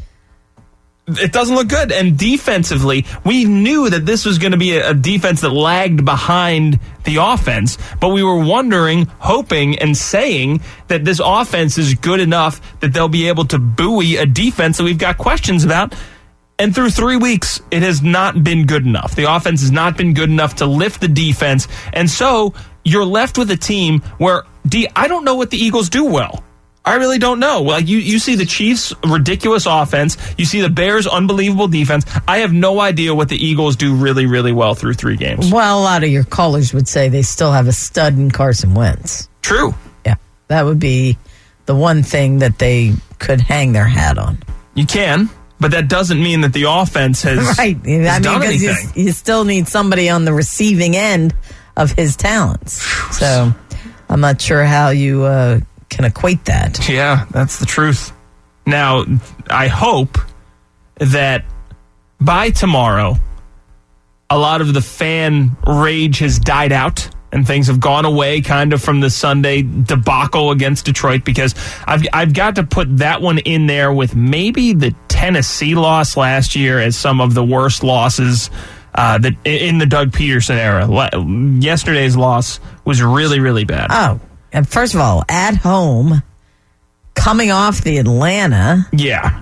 It doesn't look good. And defensively, we knew that this was going to be a, a defense that lagged behind the offense, but we were wondering, hoping, and saying that this offense is good enough that they'll be able to buoy a defense that we've got questions about. And through three weeks, it has not been good enough. The offense has not been good enough to lift the defense. And so you're left with a team where, D, I don't know what the Eagles do well. I really don't know. Well, you, you see the Chiefs' ridiculous offense. You see the Bears' unbelievable defense. I have no idea what the Eagles do really, really well through three games. Well, a lot of your callers would say they still have a stud in Carson Wentz. True. Yeah. That would be the one thing that they could hang their hat on. You can. But that doesn't mean that the offense has, right. has I done mean, anything. You, you still need somebody on the receiving end of his talents. So I'm not sure how you uh, can equate that. Yeah, that's the truth. Now, I hope that by tomorrow, a lot of the fan rage has died out and things have gone away kind of from the Sunday debacle against Detroit, because I've I've got to put that one in there with maybe the Tennessee loss last year as some of the worst losses uh, that in the Doug Peterson era. Yesterday's loss was really, really bad. Oh, and first of all, at home, coming off the Atlanta. Yeah.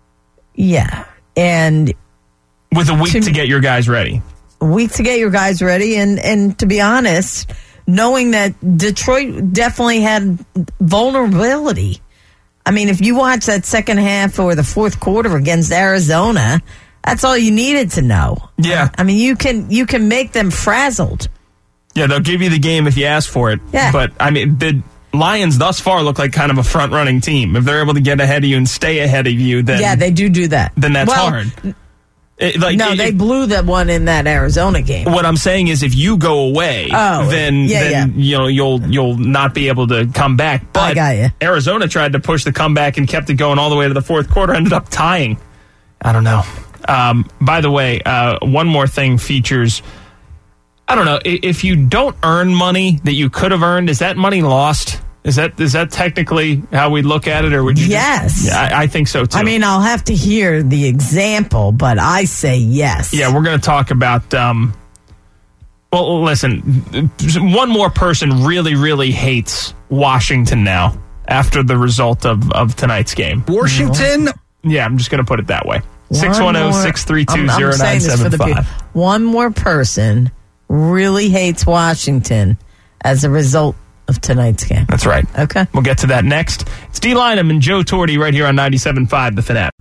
Yeah. And with a week to, to get your guys ready. A week to get your guys ready. And, and to be honest, knowing that Detroit definitely had vulnerability. I mean, if you watch that second half or the fourth quarter against Arizona, that's all you needed to know. Yeah. I mean, you can you can make them frazzled. Yeah, they'll give you the game if you ask for it. Yeah. But, I mean, the Lions thus far look like kind of a front-running team. If they're able to get ahead of you and stay ahead of you, then... Yeah, they do do that. Then that's well, hard. It, like, no, it, they it, blew that one in that Arizona game. What I'm saying is, if you go away, oh, then, yeah, then yeah. you know you'll you'll not be able to come back. But I got you. Arizona tried to push the comeback and kept it going all the way to the fourth quarter. Ended up tying. I don't know. Um, by the way, uh, one more thing features. I don't know if you don't earn money that you could have earned. Is that money lost? Is that is that technically how we look at it, or would you? Yes, just, yeah, I, I think so too. I mean, I'll have to hear the example, but I say yes. Yeah, we're going to talk about. Um, well, listen, one more person really, really hates Washington now after the result of, of tonight's game. Washington. Yeah, I'm just going to put it that way. six one zero, six three two, zero nine seven five. One more person really hates Washington as a result of tonight's game. That's right. Okay. We'll get to that next. It's D. Lynam and Joe Torti right here on ninety-seven point five, The Fanatic.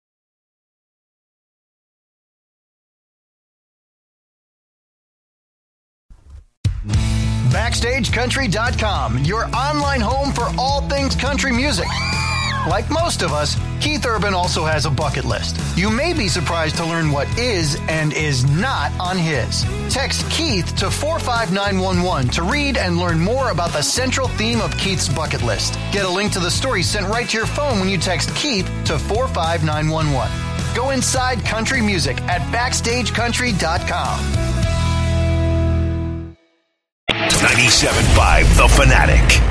Backstage Country dot com, your online home for all things country music. Like most of us, Keith Urban also has a bucket list. You may be surprised to learn what is and is not on his. Text Keith to four five nine one one to read and learn more about the central theme of Keith's bucket list. Get a link to the story sent right to your phone when you text Keith to four five nine one one. Go inside country music at backstage country dot com. ninety-seven point five The Fanatic.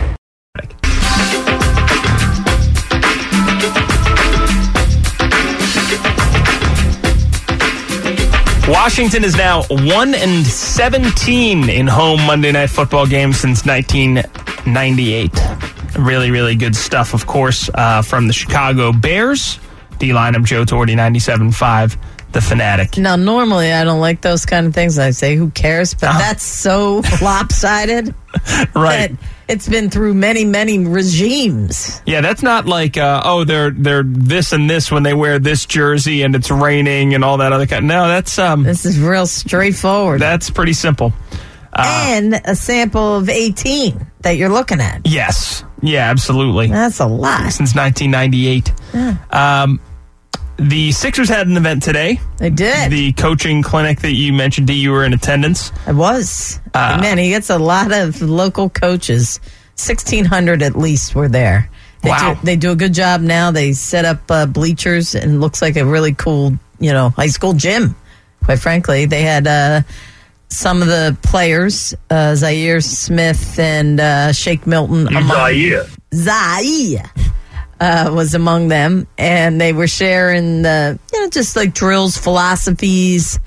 Washington is now one and seventeen in home Monday Night Football games since nineteen ninety-eight. Really, really good stuff, of course, uh, from the Chicago Bears. D. Lynam, Joe Torti, ninety-seven point five, The Fanatic. Now, normally I don't like those kind of things. I say, who cares? But Uh-huh. that's so lopsided. Right. That it's been through many, many regimes. Yeah, that's not like, uh, oh, they're they're this and this when they wear this jersey and it's raining and all that other kind. No, that's um. This is real straightforward. That's pretty simple. Uh, and a sample of eighteen that you're looking at. Yes. Yeah, absolutely. That's a lot. Since nineteen ninety-eight. Yeah. Um, the Sixers had an event today. They did. The coaching clinic that you mentioned, D, you were in attendance. I was. Uh, Man, he gets a lot of local coaches. sixteen hundred at least were there. They Wow. Do, they do a good job now. They set up uh, bleachers and it looks like a really cool, you know, high school gym. Quite frankly, they had uh, some of the players, uh, Zaire Smith and uh, Shake Milton. Among, Zaire. Zaire. Uh, was among them, and they were sharing the, you know, just like drills, philosophies.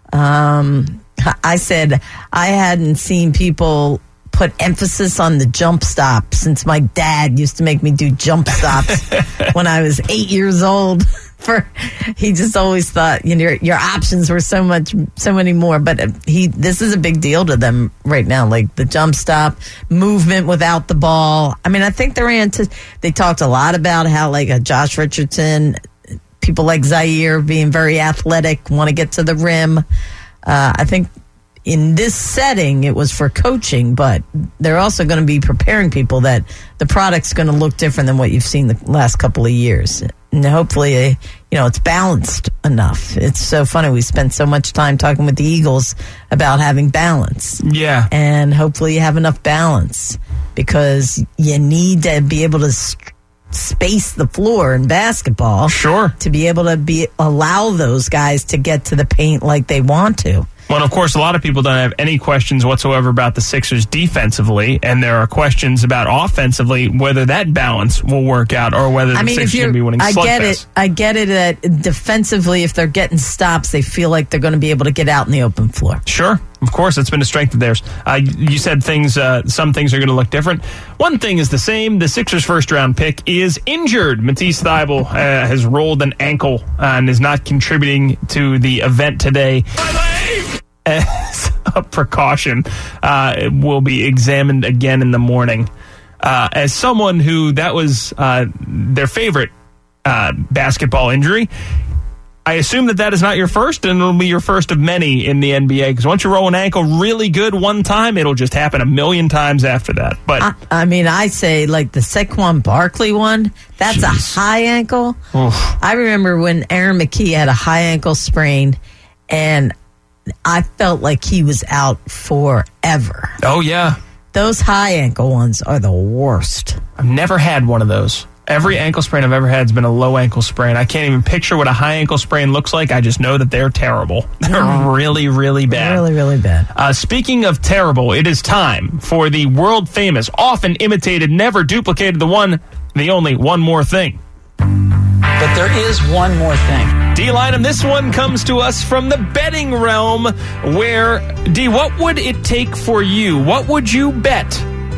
Um, I said I hadn't seen people put emphasis on the jump stop since my dad used to make me do jump stops when I was eight years old. For he just always thought, you know, your, your options were so much, so many more. But he, this is a big deal to them right now, like the jump stop, movement without the ball. I mean, I think they're into. They talked a lot about how like a Josh Richardson, people like Zaire being very athletic, want to get to the rim. Uh, I think in this setting, it was for coaching, but they're also going to be preparing people that the product's going to look different than what you've seen the last couple of years. And hopefully, you know, it's balanced enough. It's so funny. We spent so much time talking with the Eagles about having balance. Yeah. And hopefully you have enough balance because you need to be able to st- space the floor in basketball. Sure. To be able to be allow those guys to get to the paint like they want to. Well, of course, a lot of people don't have any questions whatsoever about the Sixers defensively, and there are questions about offensively whether that balance will work out or whether the I mean, Sixers if are going you're, to be winning I get slugfest. it. I get it that defensively, if they're getting stops, they feel like they're going to be able to get out in the open floor. Sure, of course, it's been a strength of theirs. Uh, you said things. Uh, some things are going to look different. One thing is the same. The Sixers' first-round pick is injured. Matisse Thybulle uh, has rolled an ankle and is not contributing to the event today. As a precaution, uh, it will be examined again in the morning. Uh, as someone who that was uh, their favorite uh, basketball injury, I assume that that is not your first, and it'll be your first of many in the N B A, because once you roll an ankle really good one time, it'll just happen a million times after that. But I, I mean, I say, like, the Saquon Barkley one, that's geez. a high ankle. Oof. I remember when Aaron McKee had a high ankle sprain, and I felt like he was out forever. Oh, yeah. Those high ankle ones are the worst. I've never had one of those. Every ankle sprain I've ever had has been a low ankle sprain. I can't even picture what a high ankle sprain looks like. I just know that they're terrible. They're mm. really, really bad. Really, really bad. Uh, speaking of terrible, it is time for the world famous, often imitated, never duplicated, the one, the only one more thing. But there is one more thing. D-Line, and this one comes to us from the betting realm, where, D, what would it take for you? What would you bet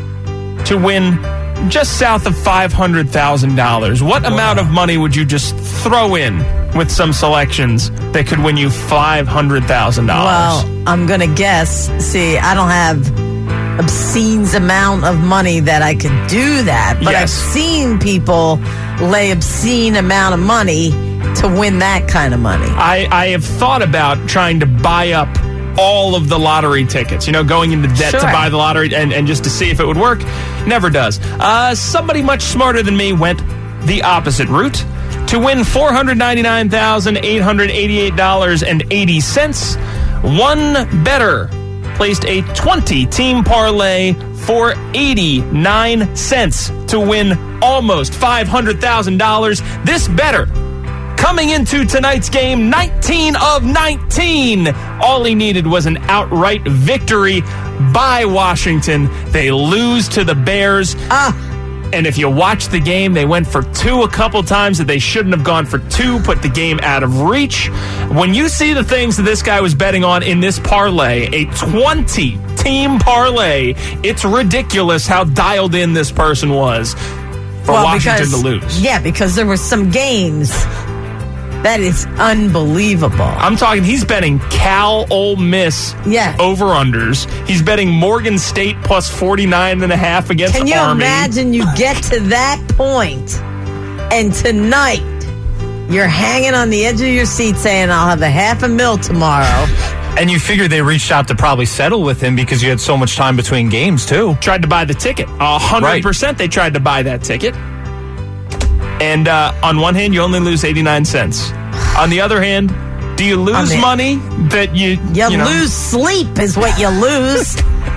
to win just south of five hundred thousand dollars? What wow. amount of money would you just throw in with some selections that could win you five hundred thousand dollars? Well, I'm going to guess. See, I don't have obscene amount of money that I could do that, but yes. I've seen people lay obscene amount of money to win that kind of money. I, I have thought about trying to buy up all of the lottery tickets, you know, going into debt sure. to buy the lottery and, and just to see if it would work. Never does. Uh, somebody much smarter than me went the opposite route to win four hundred ninety-nine thousand eight hundred eighty-eight dollars and eighty cents. One bettor placed a twenty-team parlay for eighty-nine cents to win almost five hundred thousand dollars. This bettor, coming into tonight's game, nineteen of nineteen. All he needed was an outright victory by Washington. They lose to the Bears. Ah. And if you watch the game, they went for two a couple times that they shouldn't have gone for two, put the game out of reach. When you see the things that this guy was betting on in this parlay, a twenty-team parlay, it's ridiculous how dialed in this person was for well, Washington because, to lose. Yeah, because there were some games that is unbelievable. I'm talking, he's betting Cal, Ole Miss yeah. over-unders. He's betting Morgan State plus forty-nine and a half against Army. Can you Army. imagine you get to that point, and tonight you're hanging on the edge of your seat saying, I'll have a half a mil tomorrow. And you figure they reached out to probably settle with him because you had so much time between games, too. Tried to buy the ticket. A hundred percent they tried to buy that ticket. And uh, on one hand, you only lose eighty-nine cents. On the other hand, do you lose I mean, money that you... You, you know, lose sleep is what you lose.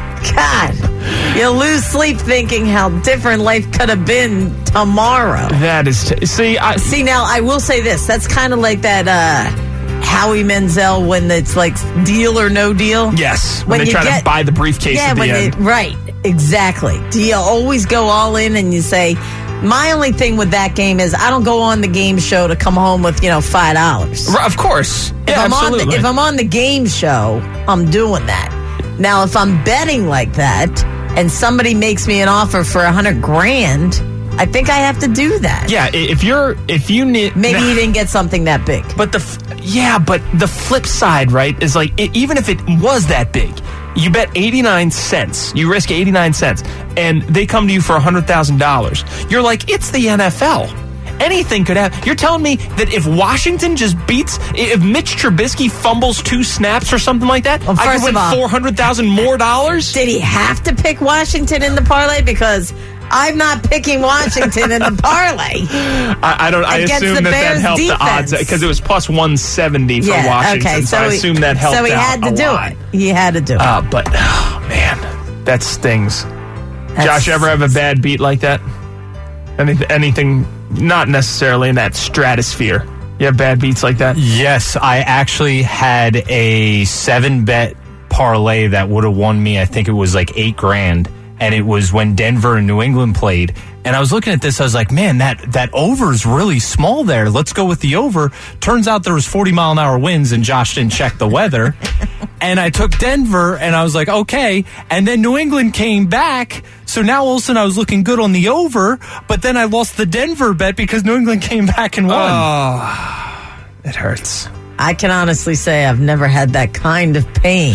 God. You lose sleep thinking how different life could have been tomorrow. That is... T- see, I... See, now, I will say this. That's kind of like that... Uh, Howie Menzel when it's like deal or no deal. Yes, when, when they try get, to buy the briefcase yeah, at the when end. They, right, exactly. Do you always go all in and you say... My only thing with that game is I don't go on the game show to come home with, you know, five dollars. Of course. If, yeah, I'm absolutely. on the, if I'm on the game show, I'm doing that. Now, if I'm betting like that and somebody makes me an offer for a hundred grand, I think I have to do that. Yeah, if you're, if you need... Maybe nah, you didn't get something that big. But the, yeah, but the flip side, right, is like, it, even if it was that big, you bet eighty-nine cents. You risk eighty-nine cents. And they come to you for one hundred thousand dollars. You're like, it's the N F L. Anything could happen. You're telling me that if Washington just beats, if Mitch Trubisky fumbles two snaps or something like that, well, I could win four hundred thousand dollars more dollars? Did he have to pick Washington in the parlay? Because I'm not picking Washington in the parlay. I, I don't. I assume that Bears that helped defense. the odds because it was plus one seventy for yeah, Washington. Okay, so, so I assume that helped. So he out had to a do lot. it. He had to do it. Uh, but oh, man, that stings. That's, Josh, ever have a bad beat like that? Anything? Anything? Not necessarily in that stratosphere. You have bad beats like that? Yes, I actually had a seven bet parlay that would have won me. I think it was like eight grand. And it was when Denver and New England played. And I was looking at this, I was like, man, that, that over is really small there. Let's go with the over. Turns out there was forty mile an hour winds and Josh didn't check the weather. And I took Denver and I was like, okay. And then New England came back. So now all of a sudden I was looking good on the over, but then I lost the Denver bet because New England came back and won. Oh, it hurts. I can honestly say I've never had that kind of pain.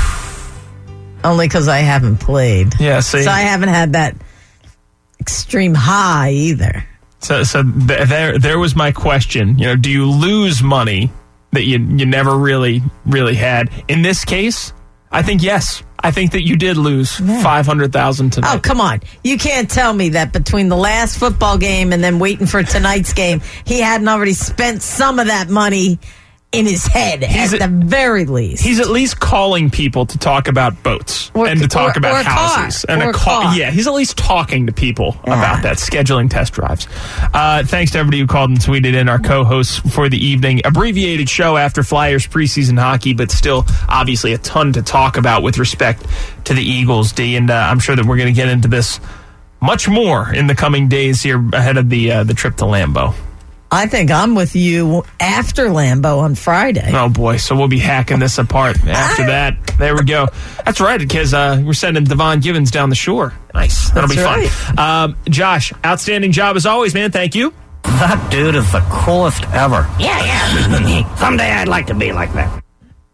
Only because I haven't played. Yeah, see. So I haven't had that extreme high either. So, so th- there, there was my question. You know, do you lose money that you you never really, really had. In this case, I think yes. I think that you did lose yeah. five hundred thousand dollars tonight. Oh, come on. You can't tell me that between the last football game and then waiting for tonight's game, he hadn't already spent some of that money in his head, he's at, at the very least. He's at least calling people to talk about boats or, and to talk or, about or houses. Car, and or a car. car. Yeah, he's at least talking to people yeah. about that, scheduling test drives. Uh, thanks to everybody who called and tweeted in, our co-hosts for the evening. Abbreviated show after Flyers preseason hockey, but still obviously a ton to talk about with respect to the Eagles, D. And uh, I'm sure that we're going to get into this much more in the coming days here ahead of the uh, the trip to Lambeau. I think I'm with you after Lambeau on Friday. Oh, boy. So we'll be hacking this apart after that. There we go. That's right, because uh, we're sending Devon Givens down the shore. Nice. That'll That's be right. fun. Um, Josh, outstanding job as always, man. Thank you. That dude is the coolest ever. Yeah, yeah. Someday I'd like to be like that.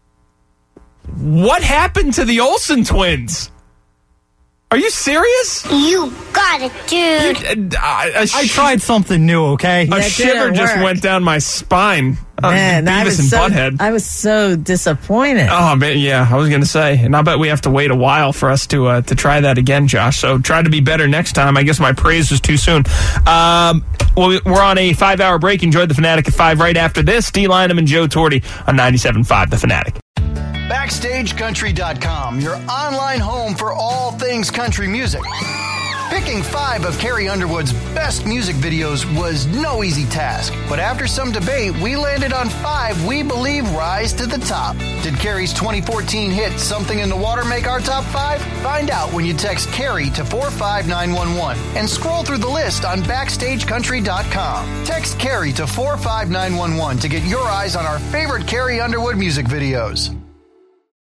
What happened to the Olsen twins? Are you serious? You got it, dude. You, uh, a sh- I tried something new, okay? A That shiver just work. went down my spine. Man, uh, I Beavis was, and so, Butthead. I was so disappointed. Oh, man, yeah, I was going to say. And I bet we have to wait a while for us to uh, to try that again, Josh. So try to be better next time. I guess my praise was too soon. Um, well, we're on a five-hour break. Enjoy The Fanatic at five right after this. D. Lynam and Joe Torti on ninety-seven point five The Fanatic. Backstage Country dot com, your online home for all things country music. Picking five of Carrie Underwood's best music videos was no easy task, but after some debate, we landed on five we believe rise to the top. Did Carrie's twenty fourteen hit Something in the Water make our top five? Find out when you text Carrie to four five nine one one and scroll through the list on Backstage Country dot com. Text Carrie to four five nine one one to get your eyes on our favorite Carrie Underwood music videos.